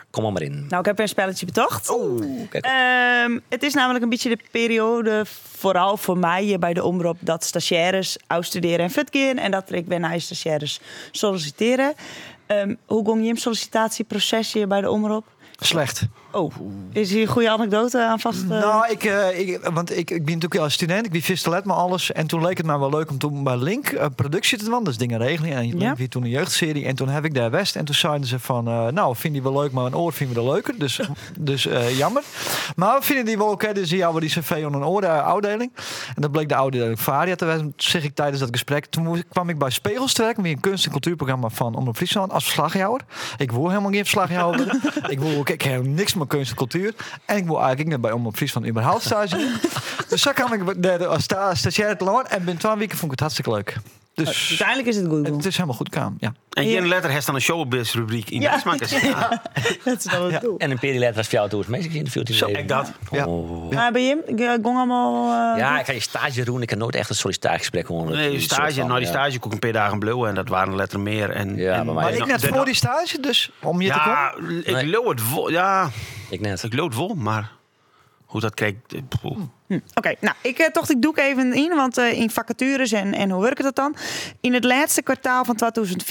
Kom maar in. Nou, ik heb weer een spelletje bedacht. Kijk. Het is namelijk een beetje de periode, vooral voor mij hier bij de Omroep, dat stagiaires uitstuderen en fit gaan. En dat ik ben naar stagiaires solliciteren. Hoe ging je sollicitatieproces hier bij de Omroep? Slecht. Oh, is hier een goede anekdote aan vast? Nou, ik ben natuurlijk al student. Ik ben vistelet maar alles. En toen leek het mij wel leuk om toen bij Link productie te doen. Dus dingen regelen. En Link weer toen een jeugdserie. En toen heb ik daar West. En toen zeiden ze van, nou, vind je wel leuk, maar een oor vinden we er leuker. Dus jammer. Maar we vinden die wel oké. Dus die cv aan een oorafdeling. En dat bleek de afdeling Varia te zijn. Zeg ik tijdens dat gesprek. Toen kwam ik bij Spegels te werken. Weer een kunst- en cultuurprogramma van Omroep Friesland als verslaghouder. Ik wil helemaal geen verslaghouder. Ik heb niks met kunst en cultuur. En ik wil eigenlijk net bij Omroep Friesland überhaupt stage doen. Dus zo kwam ik als stagiair te loon. En binnen 12 weken vond ik het hartstikke leuk. Dus uiteindelijk is het goed. het is helemaal goed kwam. Ja. En hier letter heeft dan een showbiz-rubriek in de smakers. Ja, dat is dan het doel. En een periode was voor jou toen het meest geïnterviewd in Zo, leven. ik dat. Ja. Maar bij je, ging allemaal... Ja, ik ga je stage doen. Ik heb nooit echt een sollicitatiegesprek gewoon. Nee, stage. Nou, die stage kon ik een paar dagen blauwen en dat waren letter meer. En, Ja, en, bij mij Maar ik net voor die stage, dus om je te komen. Ja, ik loop het vol. Ja, Ik net. ik loop het vol, maar hoe dat kreeg... Oké, nou, ik doe ik even in, want in vacatures en hoe werkt het dan? In het laatste kwartaal van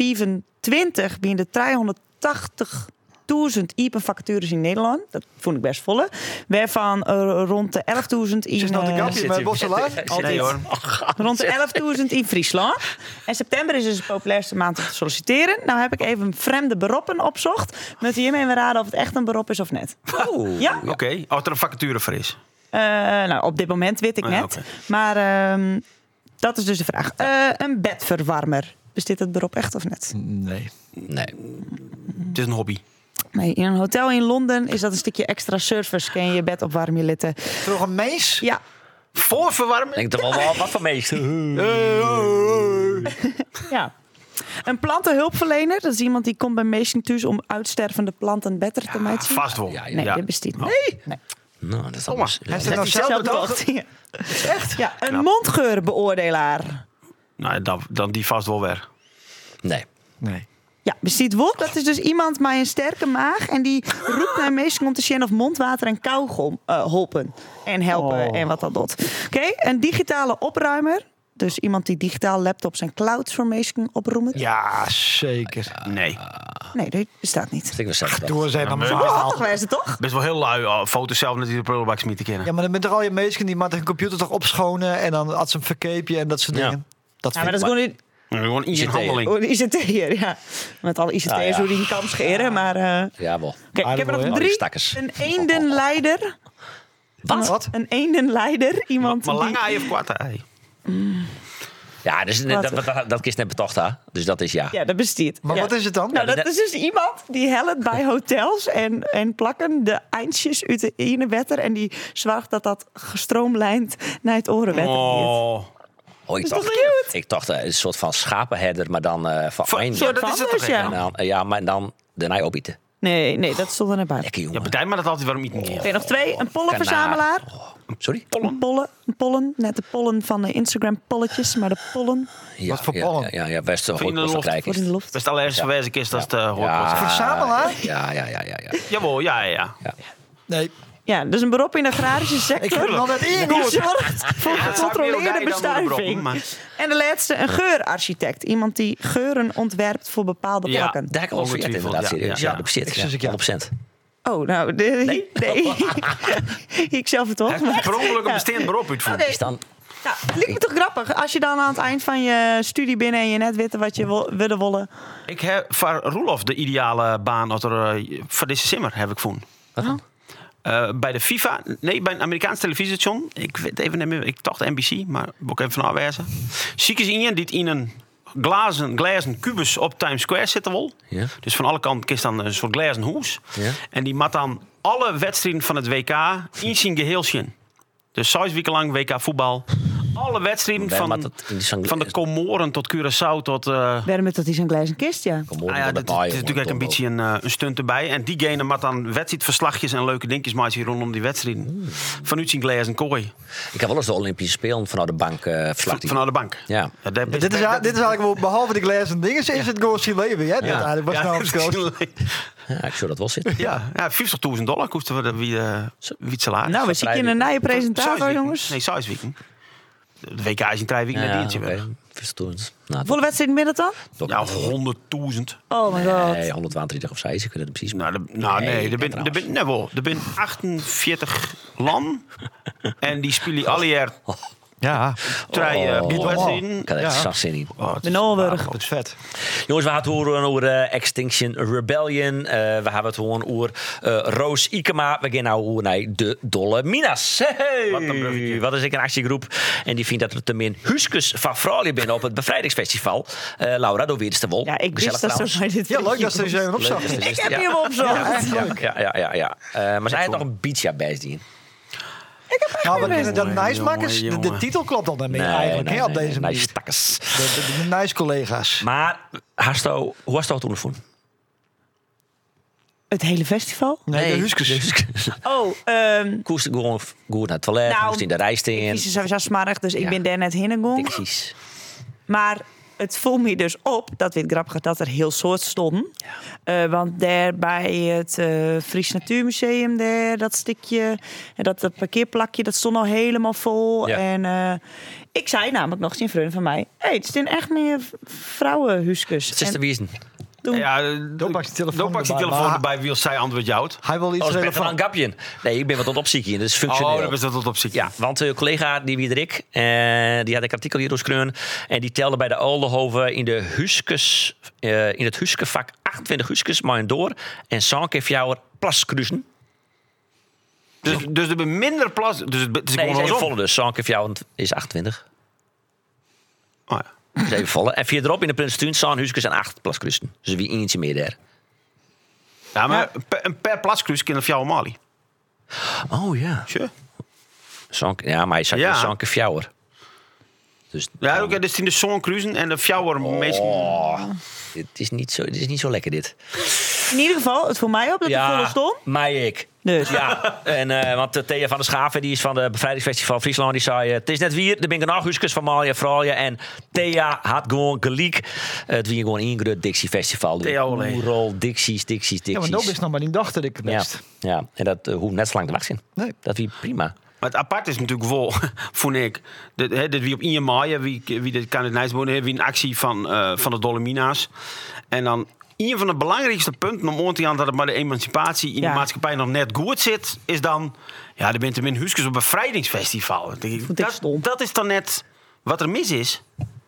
2024 binnen de 380.000 open vacatures in Nederland. Dat vond ik best volle. Waarvan rond de 11.000 in... Is dat de gapje met Bosselaar? Nee hoor. Rond de 11.000 in Friesland. En september is dus de populairste maand om te solliciteren. Nou heb ik even vreemde beroepen opzocht. Moet je hiermee raden of het echt een beroep is of net? Ja? Oké, als er een vacature voor is. Nou, op dit moment weet ik net. oké. Maar dat is dus de vraag. Een bedverwarmer. Bestaat het beroep echt of net? Nee. Nee. Het is een hobby. Nee, in een hotel in Londen is dat een stukje extra service. Kan je je bed opwarmen, je litten. Toch een mees? Ja, Voorverwarming? Ik denk toch wel wat van meest. ja. Een plantenhulpverlener. Dat is iemand die komt bij mensen thuis om uitstervende planten beter te maken. Vast wel. Ja, Nee, dat bestaat niet. Nee. Nou, dat is anders. Heeft het nou Zelf zelf bedacht? bedacht. Ja. Echt? Ja, een mondgeurbeoordelaar. Nou, dan die vast wel weer. Nee. Nee. Ja, bestaat wel. Dat is dus iemand met een sterke maag. En die roept naar mensen om te zien of mondwater en kauwgom helpen. En helpen en wat dat doet. Oké, een digitale opruimer. Dus iemand die digitaal laptops en clouds voor mensen opruimt. Ja, zeker. Nee. Nee, dat bestaat niet. Ik was zeggen. Doe zijn dan maar- maar. Handig wijze toch? Best wel heel lui. Foto's zelf met die prullenbak te kennen. Ja, maar dan ben er al je mensen die met een computer toch opschonen en dan had ze een verkeepje en dat soort Ja. dingen. Dat Ja, maar vind dat is ik- gewoon Gewoon iets in ICT. handeling. een ICT'er, ja. Met alle ICT'ers ja. hoe die kan scheren. Maar Ja, wel. kijk, ik heb er nog Aardig, 3. stakkers. Een eendenleider. Wat? Een eendenleider. Iemand Maar die... lange ei of kwart ei? Ja, dus dat kiest net betocht, hè? Dus dat is ja. Ja, dat bestaat. Maar Ja. wat is het dan? Nou, dat is dus iemand die helpt bij hotels en plakken de eindjes uit de ene wetter. En die zorgt dat dat gestroomlijnd naar het orenwetter gaat. Oh. Oh, ik Is toch dacht, cute? ik dacht een soort van schapenherder, maar dan van eind. Zo, dat is het Anders, toch? ja. En dan, ja, maar dan daarna opbieden. Nee, dat stond er net bij. Lekker Ja, jongen. partij maar dat altijd waarom niet een keer. Oké, nog 2. Een pollenverzamelaar. Sorry? Een pollen. Net de pollen van de Instagram polletjes, maar de pollen Ja, Wat voor pollen? Ja, best wel Voor in de goed lucht. verkrijgen. voor in de lucht. Best al ergens verwezen is dat het hoort. Ja. Verzamelaar? Ja. Jawel, ja. Nee. Ja, dus een beroep in de agrarische sector. Ik heb er nog net Die ingehoord. zorgt voor Ja, dat zou ik meer gecontroleerde ook dan bestuiving. beroepen, maar- En de laatste, een geurarchitect. Iemand die geuren ontwerpt voor bepaalde Ja. plakken. Daar heb ik al vergeten, Ongetwijfeld, inderdaad. ja, Serieus. ja. Ja, dat bezit. Ik Ja, zeg het ja. 100%. Oh, nou, nee. Ik zelf het toch. Het is per ongeluk een bestaand beroep uitvoeren. Oké. Is dan... Ja, het lijkt me toch grappig als je dan aan het eind van je studie binnen en je net weet wat je wilde willen. Ik heb voor Roelof de ideale baan voor deze simmer heb ik gevonden. Bij de FIFA, nee, bij een Amerikaans televisiestation. Ik weet even niet meer, ik dacht NBC, maar wil ik even van afwijzen. Ziek is iemand die in een glazen kubus op Times Square zitten wil. Ja. Dus van alle kanten is dan een soort glazen hoes. Ja. En die mat dan alle wedstrijden van het WK in zijn geheel zien. Dus 6 weken lang WK voetbal. Alle wedstrijden Wij mat het in zo'n- van de Comoren tot Curaçao tot... Waarom met dat is een glazen kist, ja. Kom op, Ah ja, dat dat is maaien, natuurlijk ook een beetje een stunt erbij. En diegene met dan wedstrijdverslagjes en leuke dingetjes maken hier rondom die wedstrijden. Vanuit zijn glazen kooi. Ik heb wel eens de Olympische Spelen vanuit de bank verslag. Vanuit de bank. Ja. Ja, dat Dit is eigenlijk wel, behalve de glazen dingen, is het gewoon zijn leven. Hè? Dat Ja. eigenlijk was Ja, nou dit is afgesproken. zijn leven. Ja, ik zou dat wel zitten. Ja, $50.000 kosten we wie het salaris. Nou, we zien je een nieuwe presentator, jongens. Nee, 6 weken. De WK is in 3 weken met diertje weg. Volle wedstrijd midden dan? Ja, 100.000. Oh my god. Nee, 132 of 6, ik weet het precies. Nou, er zijn 48 landen. En die spelen alle jaar Ja. 3 wedstrijden. Ik had echt zo zin in. De Noorburg. Dat is vet. Jongens, we hadden het horen over Extinction Rebellion. We hebben het horen over Roos Ikema. We gaan nou horen naar de Dolominas. Hey! Wat een bruggetje. Wat is ik een actiegroep? En die vindt dat er te min huskes van vrouwen binnen op het bevrijdingsfestival. Laura, door weer de wol. Ja, ik wist dat trouwens. zo bij dit Ja, leuk dat ze er zo op zag. Ik heb hem opzocht. Ja. Maar zij had nog een beetje best in. Nou, wat best. dat nice makers, Jongen, de jongen. titel klopt al daarmee eigenlijk, hè, op deze nee, manier. stakkers. De nice collega's. Maar hoe was het toen ervoor? Het hele festival? Nee, de Huskes. Oh, Koest gewoon goed naar het toilet, Nou, moest in de rij ik staan. is sowieso smarrig, dus ik Ja. ben daar net heen gegaan. Precies. Maar het viel me dus op, dat weer grappig, dat er heel soort stonden. Want daar bij het Fries Natuurmuseum, daar, dat stukje, dat parkeerplakje, dat stond al helemaal vol. Ja. En ik zei namelijk nog eens in vrienden van mij, hey, het zijn echt meer vrouwenhuskes. Het is te wezen. Ja, Dan pak je telefoon dan erbij, erbij, wie zij antwoord jouwt. Hij wil iets Als beter dan relevant. een gapje. Nee, ik ben wat tot opziekie. Dat is functioneel. Oh, dat is dat tot op zich. Ja, want een collega, die wie Rick, die had een artikel hier doorskreun. En die telde bij de Oldenhoven in de Huskes, in het Huskevak 28 Huskes, maar door. En Sanke Fjouwer plaskruisen. Dus er ben minder plas. Dus het is Nee, is gewoon even zo. volle dus. Sanke Fjouwer is 28. Oh, ja. Dus even volle. En verderop in de Prinsentuin, San Huskes en 8 plaskruisen. Dus wie eentje meer daar. Ja, maar per plaskruis kan er jou Mali. Oh ja. Sure. Ja, maar hij zei Ja. Sanke Fjouwer. Dus Ja, oké, dus in de zon cruisen en de fjouwer meestal. dit is niet zo lekker dit. In ieder geval, het voor mij op dat er volle stond. maar ik. Dus Ja, en want Thea van der Schaven, die is van de Bevrijdingsfestival Friesland, die zei: het is net weer, er ben ik nog huskes van Malja Vrouwen. En Thea had gewoon gelijk. Het wie gewoon ingeruid Dixie Festival. Thea Olé. Oerol, Dixies. Ja, maar dat is nog maar niet dacht ik het Ja, best. ja, en dat hoeft net zo lang te wachten. Nee. Dat wie prima. Maar het apart is natuurlijk wel, vond ik, dit wie op 1 mei, wie dit kan het nice wonen, wie een actie van de Dolomina's. En dan een van de belangrijkste punten om aan te gaan dat het maar de emancipatie in Ja. de maatschappij nog net goed zit, is dan, ja, er bent er min huskes op bevrijdingsfestival. Dan denk ik, Vond ik stom. dat is dan net wat er mis is.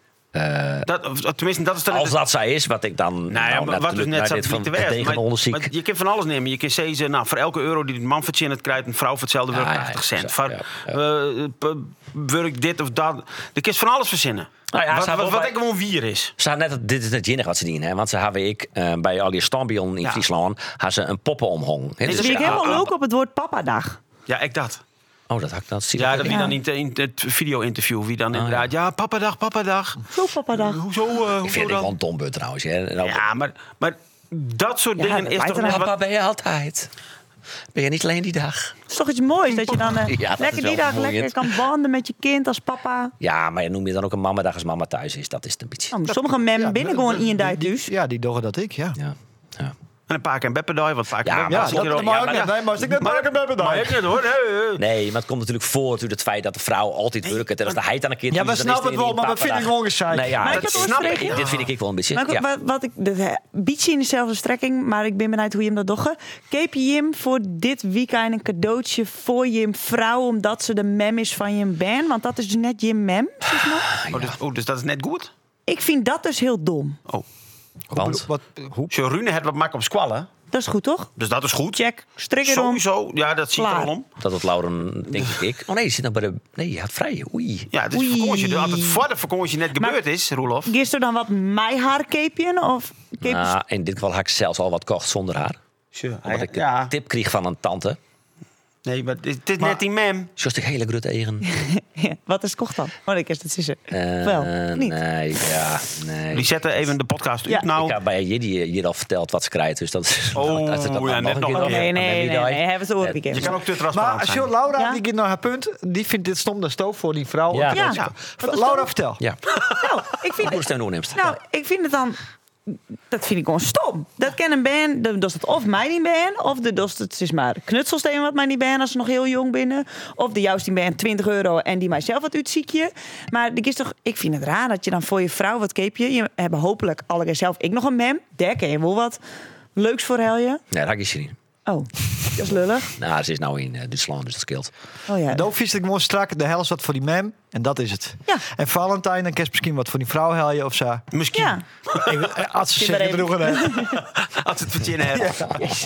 Tenminste, dat is dan net Als dat zij is, wat ik dan. nou ja, maar wat dus net zo dit van niet te werken. tegen onderzoek. Maar je kunt van alles nemen. Je kunt zeggen, nou, voor elke euro die een man verzint, krijgt een vrouw voor hetzelfde werk Ja, ja, 80 cent. exact, Voor werk dit of dat. Je kunt van alles verzinnen. Nou ja, ze hebben wat wel ik gewoon wier is. Ze had net, dit is net ginnig wat ze dienen, hè? Want ze hebben ik bij al die stambion in Ja. Friesland had ze een poppen omhong. Hè? Is ben ik helemaal leuk op het woord papadag. Ja, ik dat. Oh, dat had ik dat. Ja, dat wie Ja. dan in het video-interview. Wie dan inderdaad, ja, papadag. Zo papadag. Hoezo, Ik hoezo vind het dan? gewoon dombeurt trouwens. Hè? Nou, Ja, maar dat soort Ja, dingen dat is lijkt toch er net aan. wat... papa ben je altijd. Ben je niet alleen die dag? Het is toch iets moois dat je dan dat is lekker wel die dag vermoeiend. lekker kan banden met je kind als papa. Ja, maar noem je dan ook een mamadag als mama thuis is? Dat is het een beetje. Nou, sommige mensen binnen gewoon in je thuis. Ja, die doggen dat ik, ja. Ja. Ja. En een paar keer een beppendai, wat vaak Ja, een maar Ja, als dat ik mag ook niet. Nee, maar als ik net maar een beppen Maar ik net hoor. Nee, maar het komt natuurlijk voort uit het feit dat de vrouw altijd werkt. En als de heid aan een kind Ja, is, we dan snappen is het er wel, niet maar dat vind ik papadag. gewoon gezeik. Nee, ja, Maar ik dat heb snap ontstreken. Dit vind ik wel een beetje. Maar Ja. wat ik beetje in dezelfde strekking, maar ik ben benieuwd hoe je hem dat doet. Keep je hem voor dit weekend een cadeautje voor je vrouw omdat ze de mem is van je band? Want dat is dus net je mem, zeg maar. Dus dat is net goed. Ik vind dat dus heel dom. Oh. Want Hoe? Rune het wat makkelijk op squallen. Dat is goed, toch? Dus dat is goed. Check, strik erom. Sowieso. Ja, dat zie ik er Klaar. al om. dat het Lauren, denk ik. Oh nee, die zit nog bij de. Nee, je had vrij. Oei. Ja, het is Oei. vakantie. Dus als het voor de vakantie net gebeurd is, Roelof. Is er dan wat mij haar capeën? Of cape Nou, in dit geval had ik zelfs al wat kocht zonder haar. Omdat ik een tip kreeg van een tante. Nee, maar het is net die mem. Zoals ik hele grut eigen. wat is kocht dan? Oh, ik is dat ze. Wel, of niet? Nee, ja, nee. Die zetten even de podcast uit Ja. nou. Ik heb bij Jiddy hier al verteld wat ze krijgt. Dus dat is. Oh, als het ja, maar net nog keer een Oh, keer. nee, hebben we het oor Je kan ook te transparant Maar als zijn. je Laura, Ja? die gaat naar haar punt, die vindt dit stom de stoof voor die vrouw. Ja. Ja, Ja. wat is Laura, dan? vertel. Ja, Nou, ik vind hoe stem je neemt. Nou, ik vind het dan dat vind ik gewoon stom. Dat kan een band, dan doet het of mij niet band, of de doet het is maar knutselsteen wat mij niet band als ze nog heel jong binnen, of de juist die band €20 en die mijzelf wat uitziekje. Maar ik is toch, ik vind het raar dat je dan voor je vrouw wat keepje. Je hebben hopelijk alle zelf ik nog een mem, daar ken je wel wat leuks voor helje. Nee, dat is je niet. Oh, dat is lullig. Nou, ze is nou in Duitsland, dus dat scheelt. Oh ja. Doof vies ik mooi strak. De helft wat voor die mem. En dat is het. Ja. En Valentijn, dan kerst misschien wat voor die vrouw helje of zo. Misschien. Ja. Als ze Kinder zeggen droegen. Als het verzinnen heeft.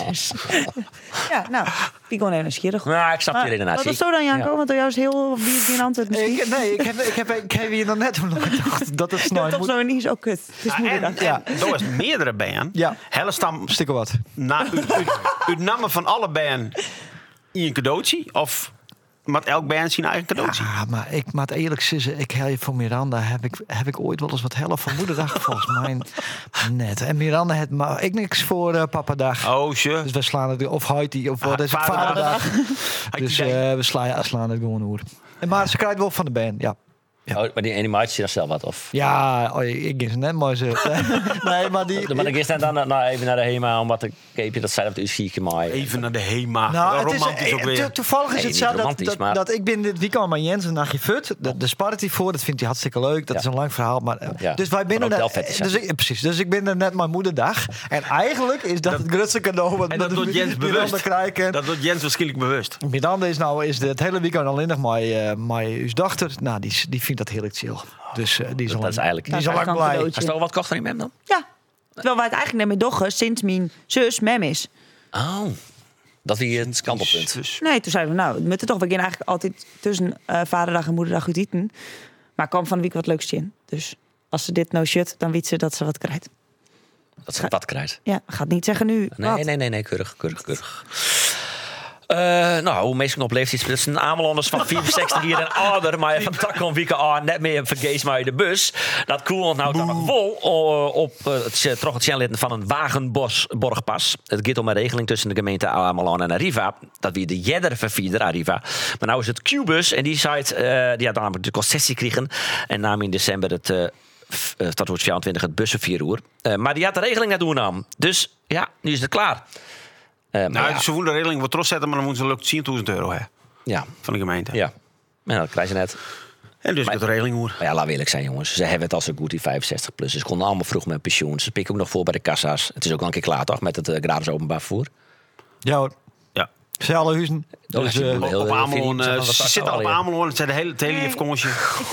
Ja, nou, die gewoon even nieuwsgierig. Nou, ik snap je Wat redenatie. is zo dan, Janko? Ja. Want er juist heel wie geen antwoord misschien. Ik heb hier nog net nog gedacht dat het Dat snel toch moet. zo niet zo kut. Het is moederdag. Ja. Door is meerdere band. Ja. Helle stam Stikken wat. uit namen van alle band in een cadeautje? Of met elk band zijn eigen cadeautje? Ja, maar ik moet eerlijk zeggen, ik heb je voor Miranda heb ik ooit wel eens wat helft van moederdag volgens mij net. En Miranda heeft maar ik niks voor papadag. Oh, sure. Dus we slaan het of Hoiti of wat is het vaderdag. vaderdag. Dus we slaan het gewoon oer. Maar ze krijgt wel van de band, ja. Ja. Oh, maar die animatie dan zelf wat? Of? Ja, ik is net mooi zo. Nee, maar die. Maar ik is dan even naar de HEMA om wat te keepje dat zij op de schieken maar. Even naar de HEMA. Nou, Wel het romantisch ook weer. toevallig is Nee, het niet zo romantisch, maar- dat ik ben dit weekend met Jens naar Fut. De spart hij voor, dat vindt hij hartstikke leuk. Dat Ja. is een lang verhaal. Maar, Ja. Dus wij Maar binnen ook wel vet is, hè? precies. Dus ik ben er net mijn moederdag. En eigenlijk is dat het grootste cadeau wat En dat doet Jens Miranda bewust. krijgt. Dat doet Jens waarschijnlijk bewust. Miranda is het hele weekend alleen nog mijn uw dochter. Nou, die vindt dat heerlijk chill. Dus die is al Dat is eigenlijk. die is al lang een blij. cadeautje. Hast je al wat kocht van die mem dan? Ja. Terwijl wij het eigenlijk net met doggen sinds mijn zus mem is. Oh. Dat wie het kantelpunt. Dus, Nee, toen zeiden we nou, we moeten toch, we gaan eigenlijk altijd tussen vaderdag en moederdag uit eten. Maar kwam van de week wat leuks in. Dus als ze dit nou shut, dan weet ze dat ze wat krijgt. Dat ze wat krijgt. Ja, gaat niet zeggen nu. wat. Nee, keurig. Nou, meestal op leeftijd. Dat zijn Amelanders van 64 hier en ouder. Maar van Takkom Wieken aan net meer vergeet maar de bus. Dat koel nou dan nog vol op het toch het zendlitten van een Wagenborgpas. Het gaat om een regeling tussen de gemeente Ameland en Arriva. Dat wie de jedder vervieder Arriva. Maar nou is het Q-bus en die site die had namelijk de concessie kregen en nam in december het tot 24 het bussen 4 uur. Maar die had de regeling net doen aan. Dus ja, nu is het klaar. Maar nou, ja. ze moeten de regeling wat trots zetten, maar dan moeten ze lukt €10.000 hè, Ja, van de gemeente. ja. Ja, dat krijgen ze net. En dus met de regeling hoor. Maar ja, laat we eerlijk zijn, jongens. Ze hebben het als een goed die 65 plus. Ze konden allemaal vroeg met pensioen. Ze pikken ook nog voor bij de kassa's. Het is ook al een keer klaar, toch? Met het gratis openbaar vervoer. Ja hoor. Ja. Zellenhuizen. Dus, Op Ameland, ze ze zitten op Ameland, het zijn het hele Nee. vakantie.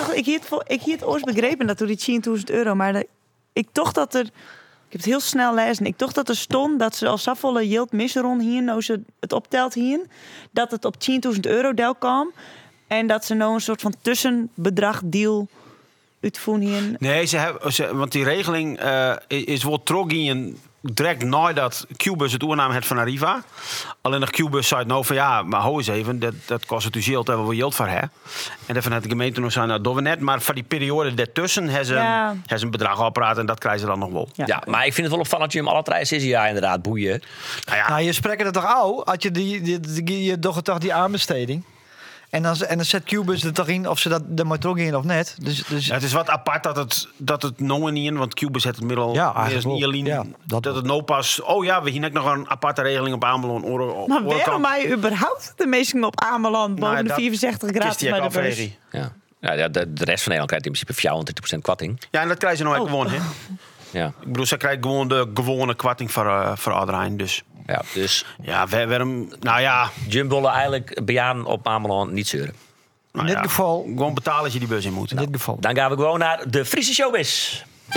Ik had het ooit begrepen dat toen die €10.000, maar ik toch dat er. Ik heb het heel snel lezen. Ik dacht dat er stond dat ze als zoveel yield misseron hier, nou ze het optelt hier, dat het op €10.000 del kwam. En dat ze nou een soort van tussenbedrag deal uitvoeren hier. Nee, want die regeling is wel trogien direct nadat Qbus het oername het van Arriva. Alleen nog Qbus zei nou van ja, maar hou eens even, dat kost het dus yield, hebben we yield voor hè. En daarvan had de gemeente nog zijn, nou doen we net, maar voor die periode daartussen hebben ze een bedrag oppraten en dat krijgen ze dan nog wel. Ja. Ja, maar ik vind het wel opvallend dat je hem alle drie is. Ja, inderdaad, boeien. Nou ja, Nou, je spreekt het toch al, had je je toch die aanbesteding. En dan zet Qbus er toch in of ze dat er maar toch in of net. Dus het is wat apart dat het nou niet in, want Qbus het het middel Ja, meer is eigenlijk niet alleen wel. Ja, dat het nou pas. Oh ja, we hier net nog een aparte regeling op Ameland. Maar waarom mij überhaupt de meesten op Ameland boven Nou, de dat 64 graden bij de bus? Ja. Ja, de rest van Nederland krijgt in principe 34% kwatting. Ja, en dat krijgen ze nou ook gewoon, hè? Ja. Ik bedoel, ze krijgen gewoon de gewone kwarting voor iedereen. Dus Ja, dus ja, waarom? Nou ja, Jumbo eigenlijk bejaan op Ameland niet zeuren. nou in dit ja, geval. gewoon betalen als je die bus in moet. In dit geval. Dan gaan we gewoon naar de Friese showbiz. Dit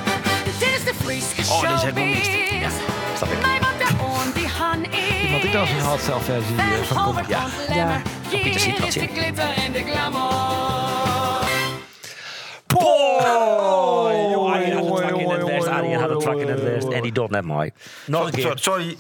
is de Friese Oh, dit is het nog niet. showbiz. Snap ik. Mij wat de oon die han is. Want ik dan zo'n hardstyle versie van kom. Ja. Ja. Pieter ziet wat de zien. glitter en de glamour. Arjen had het vlak in het west. Arjen had het vlak in het west. En die doet net mooi. Nog een keer. Sorry.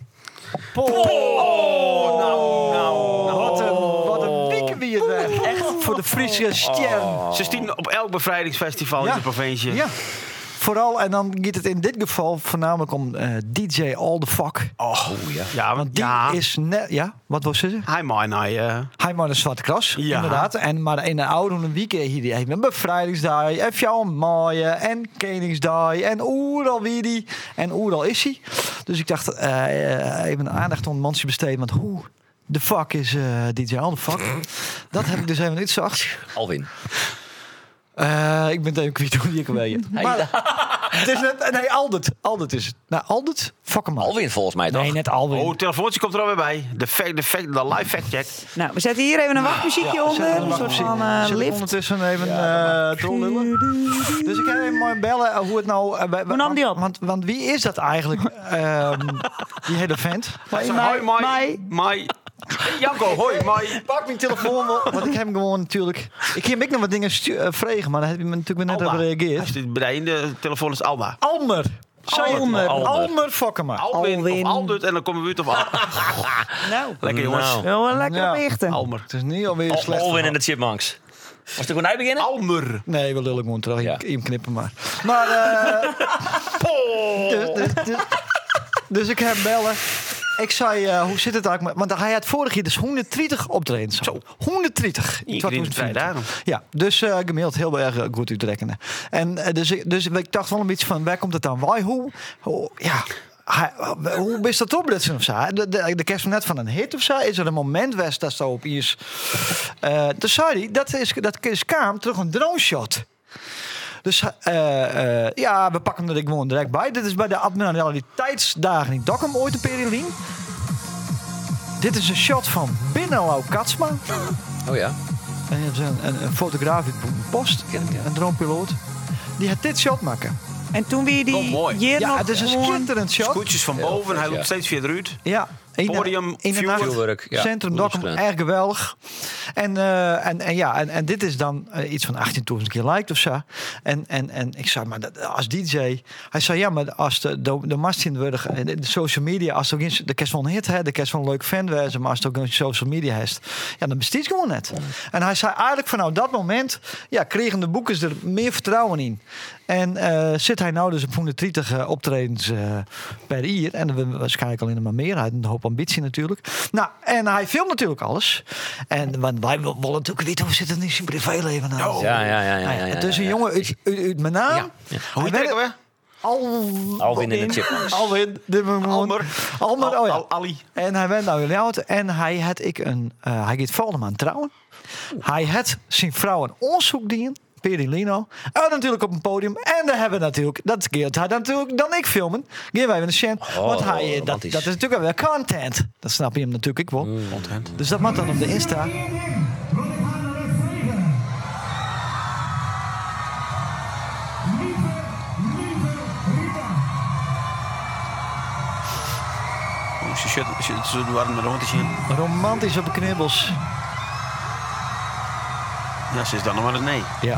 Wat een week wie het werd. Echt voor de Friese stern. Ze stien op elk bevrijdingsfestival in Ja. de provincie. Ja. vooral, en dan gaat het in dit geval voornamelijk om DJ All The Fuck. Oh, ja. Want die is net... Ja, wat was ze? Hij maakt Hij maakt een zwarte kras, Ja. inderdaad. Maar in de oude week hier die heeft een bevrijdingsdag, en jouw maaien, en Koningsdag, en oeral wie die, en oeral is hij. Dus ik dacht, even aandacht aan het mansje besteden, want hoe de fuck is DJ All The Fuck? Dat heb ik dus even niet zacht. Alwin. Ik ben het even kwijt hoe die ik weet. Maar het is net... Nee, Aldert. Aldert is het. Nou, Aldert? Fuck hem al. Alwin volgens mij toch? Nee, net Alwin. Oh, het telefoontje komt er alweer bij. De live fact check. Nou, we zetten hier even een wachtmuziekje onder. Een soort van Zet ik lift. ondertussen even trollen. Dus ik ga even mooi bellen hoe het nou... Hoe nam die op? Want wie is dat eigenlijk? Die hele vent. Hoi, Mai. Janko, hoi, Mai. Pak mijn telefoon wel. Want ik heb hem gewoon natuurlijk... Ik heb nog wat dingen vregen, maar daar heb je me natuurlijk net op Alba. gereageerd. Als dit bij de telefoon is Alba. Almer. Almer Fokkema. Alwin of Aldut en dan komen we uit of Al. Nou, Lekker jongens. wel lekker Ja. oplichten. Almer. Het is niet alweer slecht. Alwin en de Chipmunks. Was het gewoon uit beginnen? Almer. Nee, we lullen gewoon terug. Ja. Je hem knippen maar. Maar... Dus ik heb bellen. Ik zei, hoe zit het eigenlijk? Want hij had vorig jaar dus 130 optredens. Zo. 130. in Ik in 2 dagen. Ja, dus gemiddeld heel erg goed uitrekenen. En dus ik dacht wel een beetje van, waar komt het dan? Hoe is dat opbletsen of zo? De kerst net van een hit of zo? Is er een moment waar dat zo op is? Dus zei hij, dat is kaam terug een drone shot. Dus ja, we pakken er gewoon direct bij. Dit is bij de Admiraliteitsdagen in Dokkum ooit een periode. Dit is een shot van Binnenlau Katsma. Oh ja. En dat is een fotograaf uit Post, een dronepiloot. Die had dit shot maken. En toen weer die mooi. hier Ja, nog het is een gewoon- schitterend shot. Scootjes van boven, hij ja. loopt steeds verder uit. Ja. Podium, in de nacht. vuurwerk, ja. Centrum Goed Dokkum, gedaan. erg geweldig. En dit is dan iets van 18.000 keer liked of zo. En ik zei, maar als DJ... Hij zei, ja, maar als de mast in de social media... Als de kerst van een hit hebt, de kerst van een leuk fan wezen... maar als het ook een social media hebt... Ja, dan besteedt het gewoon net. En hij zei eigenlijk vanaf dat moment... Ja, kregen de boekers er meer vertrouwen in. En zit hij nou dus op 130 optredens per jaar. En dan hebben we waarschijnlijk alleen maar meer. Hij heeft een hoop ambitie natuurlijk. Nou, en hij filmt natuurlijk alles. En want wij willen natuurlijk weten hoe zit het in zijn privéleven nou. Ja. Het is een jongen uit mijn naam. Ja. Hoe trekken we? Alwin en de Chipmunks. Alwin. Almer. Almer, oh ja. Ali. En hij werd nou heel oud. En hij gaat Valdeman trouwen. Hij had zijn vrouw een onderzoek dienen. Peri Lino. En natuurlijk op een podium. En daar hebben we natuurlijk, dat keert hij natuurlijk dan ik filmen. Geef even een cent. Want hij, dat is natuurlijk wel content. Dat snap je hem natuurlijk wel. Content. Dus dat moet dan op de Insta. Oh, ze doen met rond te zien. Romantisch op de knibbels. Ja, ze is dan nog maar het nee. Ja.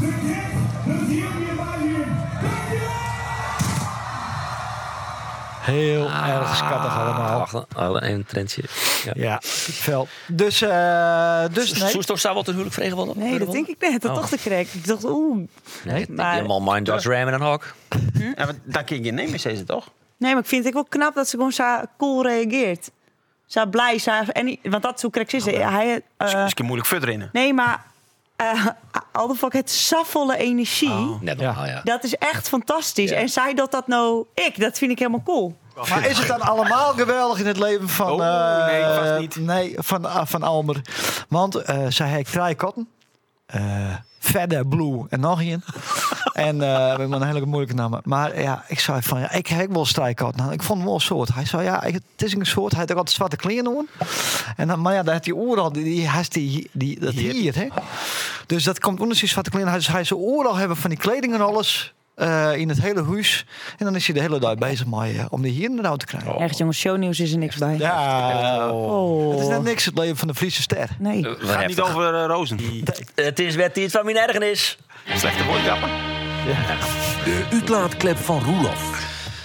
Heel erg schattig allemaal. Wacht, een trendje. Ja. Ja, fel. Dus nee. Soest of zou wat een huwelijk vregen worden? Nee, dat denk ik net. Dat dacht ik direct. Ik dacht, Nee, maar- helemaal mind Dodge Ram en een hok. Ja, maar daar kun je nee mee zeggen, toch? Nee, maar ik vind het wel knap dat ze gewoon zo cool reageert. Zo blij, want dat is hoe correct is. Hij, Dat is een moeilijk verder in. nee, maar al de fuck het safvolle energie. Net Ja. normaal, ja. Dat is echt fantastisch. Ja. En zij dat nou dat vind ik helemaal cool. Maar is het dan allemaal geweldig in het leven van... Oh, nee, vast niet. Nee, van Almer. Want zij heeft 3 katten. Verder, Blue en nog een. En we hebben een hele moeilijke naam. Maar ja, ik zei van, ja, ik heb wel strijkat. Nou, ik vond hem wel een soort. Hij zei, ja, het is een soort. Hij had ook altijd zwarte kleren aan. En dan, maar ja, daar heeft hij ooral, dat hier, hè. Dus dat komt onder zijn zwarte kleren. Hij zou ooral hebben van die kleding en alles. In het hele huis. En dan is hij de hele dag bezig om die hier eruit te krijgen. Echt jongens, shownieuws is er niks bij. Ja, Oh. het is net niks het leven van de Friese ster. Nee. Gaat niet over Rozen. Het is werd iets van mijn ergernis. Slechte woordgrappen. De uitlaatklep van Roelof.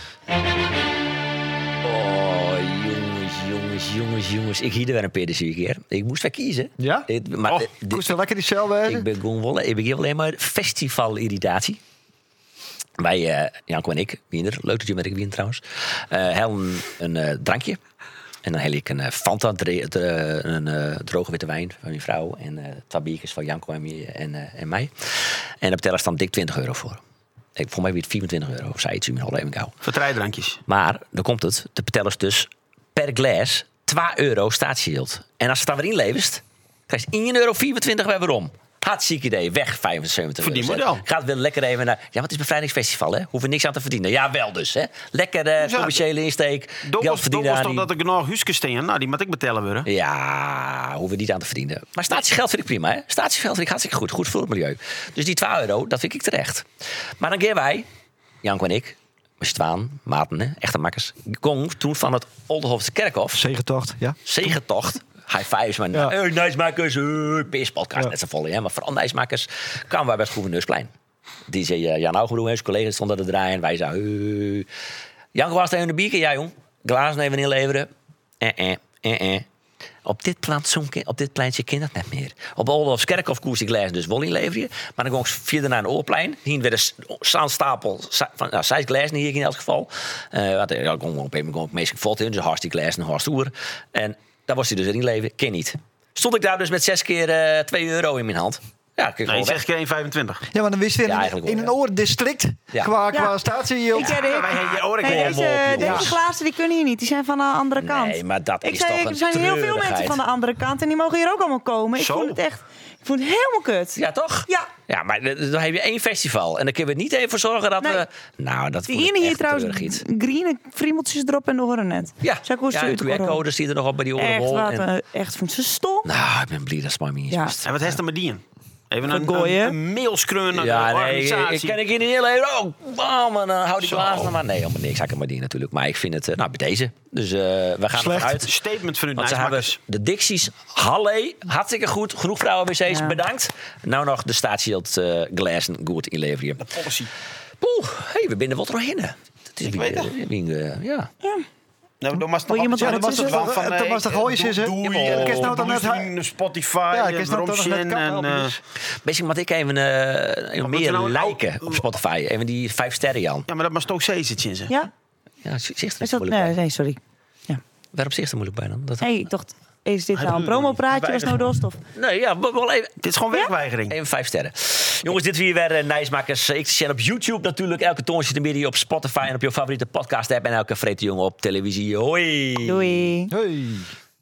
Oh, jongens. Ik hierde weer een keer deze keer. Ik moest weer kiezen. Ja? Maar Koest er lekker die cel ik ben gewoon wel alleen maar festival-irritatie. Wij, Janko en ik, Wiener, leuk dat je met ik Wiener trouwens, hebben een drankje. En dan heb ik een Fanta, een droge witte wijn van mijn vrouw. En 2 biertjes van Janko en mij. En daar betalen ze dan dik €20 voor. Volgens mij weer €24, zei iets in mijn even gauw. Voor 3 drankjes. Maar, dan komt het, de betellen ze dus per glas €2 staatsgeld. En als je het dan weer inlevert, krijg je €1,24 weer om. Hartstikke idee, weg 75 Voor die euro. model. Gaat weer lekker even naar... Ja, maar het is bevrijdingsfestival, hè? Hoeven niks aan te verdienen. Ja, wel dus, hè? Lekker commerciële insteek, geld verdienen aan toch die... dat ik nog huisjes steen. Nou, die moet ik betalen worden. Ja, hoeven niet aan te verdienen. Maar statiegeld vind ik prima, hè? Statiegeld vind ik hartstikke goed. Goed voor het milieu. Dus die €2, dat vind ik terecht. Maar dan gaan wij, Janko en ik, met Zwaan, maten, hè? Echte makkers, gong toen van het Oldenhofse Kerkhof, Zegentocht, ja. zegentocht, high fives, man. Ja. Hey, nicemakers, peerspodcast, net zo vol, hè? Maar vooral nicemakers kwamen wij bij het Gouverneursplein. Die zei Jan Augenbroek en zijn collega's stonden er draaien. En wij zeiden, Janko was even de bierke, ja jong. Glazen even inleveren. Op dit pleintje kan dat niet meer. Op Oldehofs Kerkhof koers ik glazen dus wel inleveren. Maar dan ging ik verder naar een oorplein. Hier werd een stapel van 6 glazen hier in elk geval. Want ik kon op een moment meestal vol in. Dus hartstikke glazen, hartstikke oer. En daar was hij dus inleveren. Ken niet. Stond ik daar dus met 6 keer €2 in mijn hand. Ja, Nee, 6 keer 1,25. Ja, maar dan wist je Ja, eigenlijk in wel, een oordistrict Ja. qua statie. Ik zei, deze glazen die kunnen hier niet. Die zijn van de andere kant. Nee, maar dat ik is zei, toch een er zijn heel veel treurigheid. mensen van de andere kant en die mogen hier ook allemaal komen. Ik Zo. vond het echt, ik vond het helemaal kut. Ja, toch? Ja. Ja, maar dan heb je 1 festival. En dan kunnen we niet even voor zorgen dat Nee. we... Nou, dat Die vond ik ene hier echt trouwens, treurig iets. groene friemeltjes erop en de horen net. Ja, de QR-codes die er nog op bij die Echt, orenrol. wat, echt vond ze stom. Nou, ik ben blij dat Smart me niet Ja. is. En wat heeft er met die? Even Vergooien. een mailskreun naar Ja, de nee, organisatie. ik ken ik hier niet heel even. Oh, bam, en dan hou die Zo. glazen maar. Nee, helemaal niks. Ik maar die natuurlijk. Maar ik vind het, nou, bij deze. Dus we gaan Slecht. eruit. Statement van u Want ze hebben Nijsmakkers. de Dixie's Halle, hartstikke goed. Genoeg vrouwen-wc's, Ja. bedankt. Nou nog de staatshield glazen goed inleveren. De policy. Poeh, hey, we binnen wat doorheen. Dat is Ik weet het. ja. Nou, dan was het Wil nog iemand altijd wat zeggen, zeggen? was het wel van, Thomas de Goois is, hè? doei, Ja, maar kerst nou dan net- Spotify, Ja, kerst nou dan net kappen, en dus. Misschien moet ik even moet meer je nou een liken oude- op Spotify. Even die 5 sterren, Jan. ja, maar dat was toch ook steeds iets in ze. Ja? Ja, zicht er Is dat, moeilijk bij. nee, sorry. Waarom zicht er moeilijk bij dan? Dat... Hey, ik dacht, is dit nou een promopraatje? Was nou doorstof? Nee, ja, wel even. Dit is gewoon werkweigering. Even 5 sterren. Jongens, dit weer Nijsmakers. Ik zie op YouTube natuurlijk. Elke toonsje de media op Spotify en op je favoriete podcast app. En elke vrete jongen op televisie. Hoi! Doei. Hey.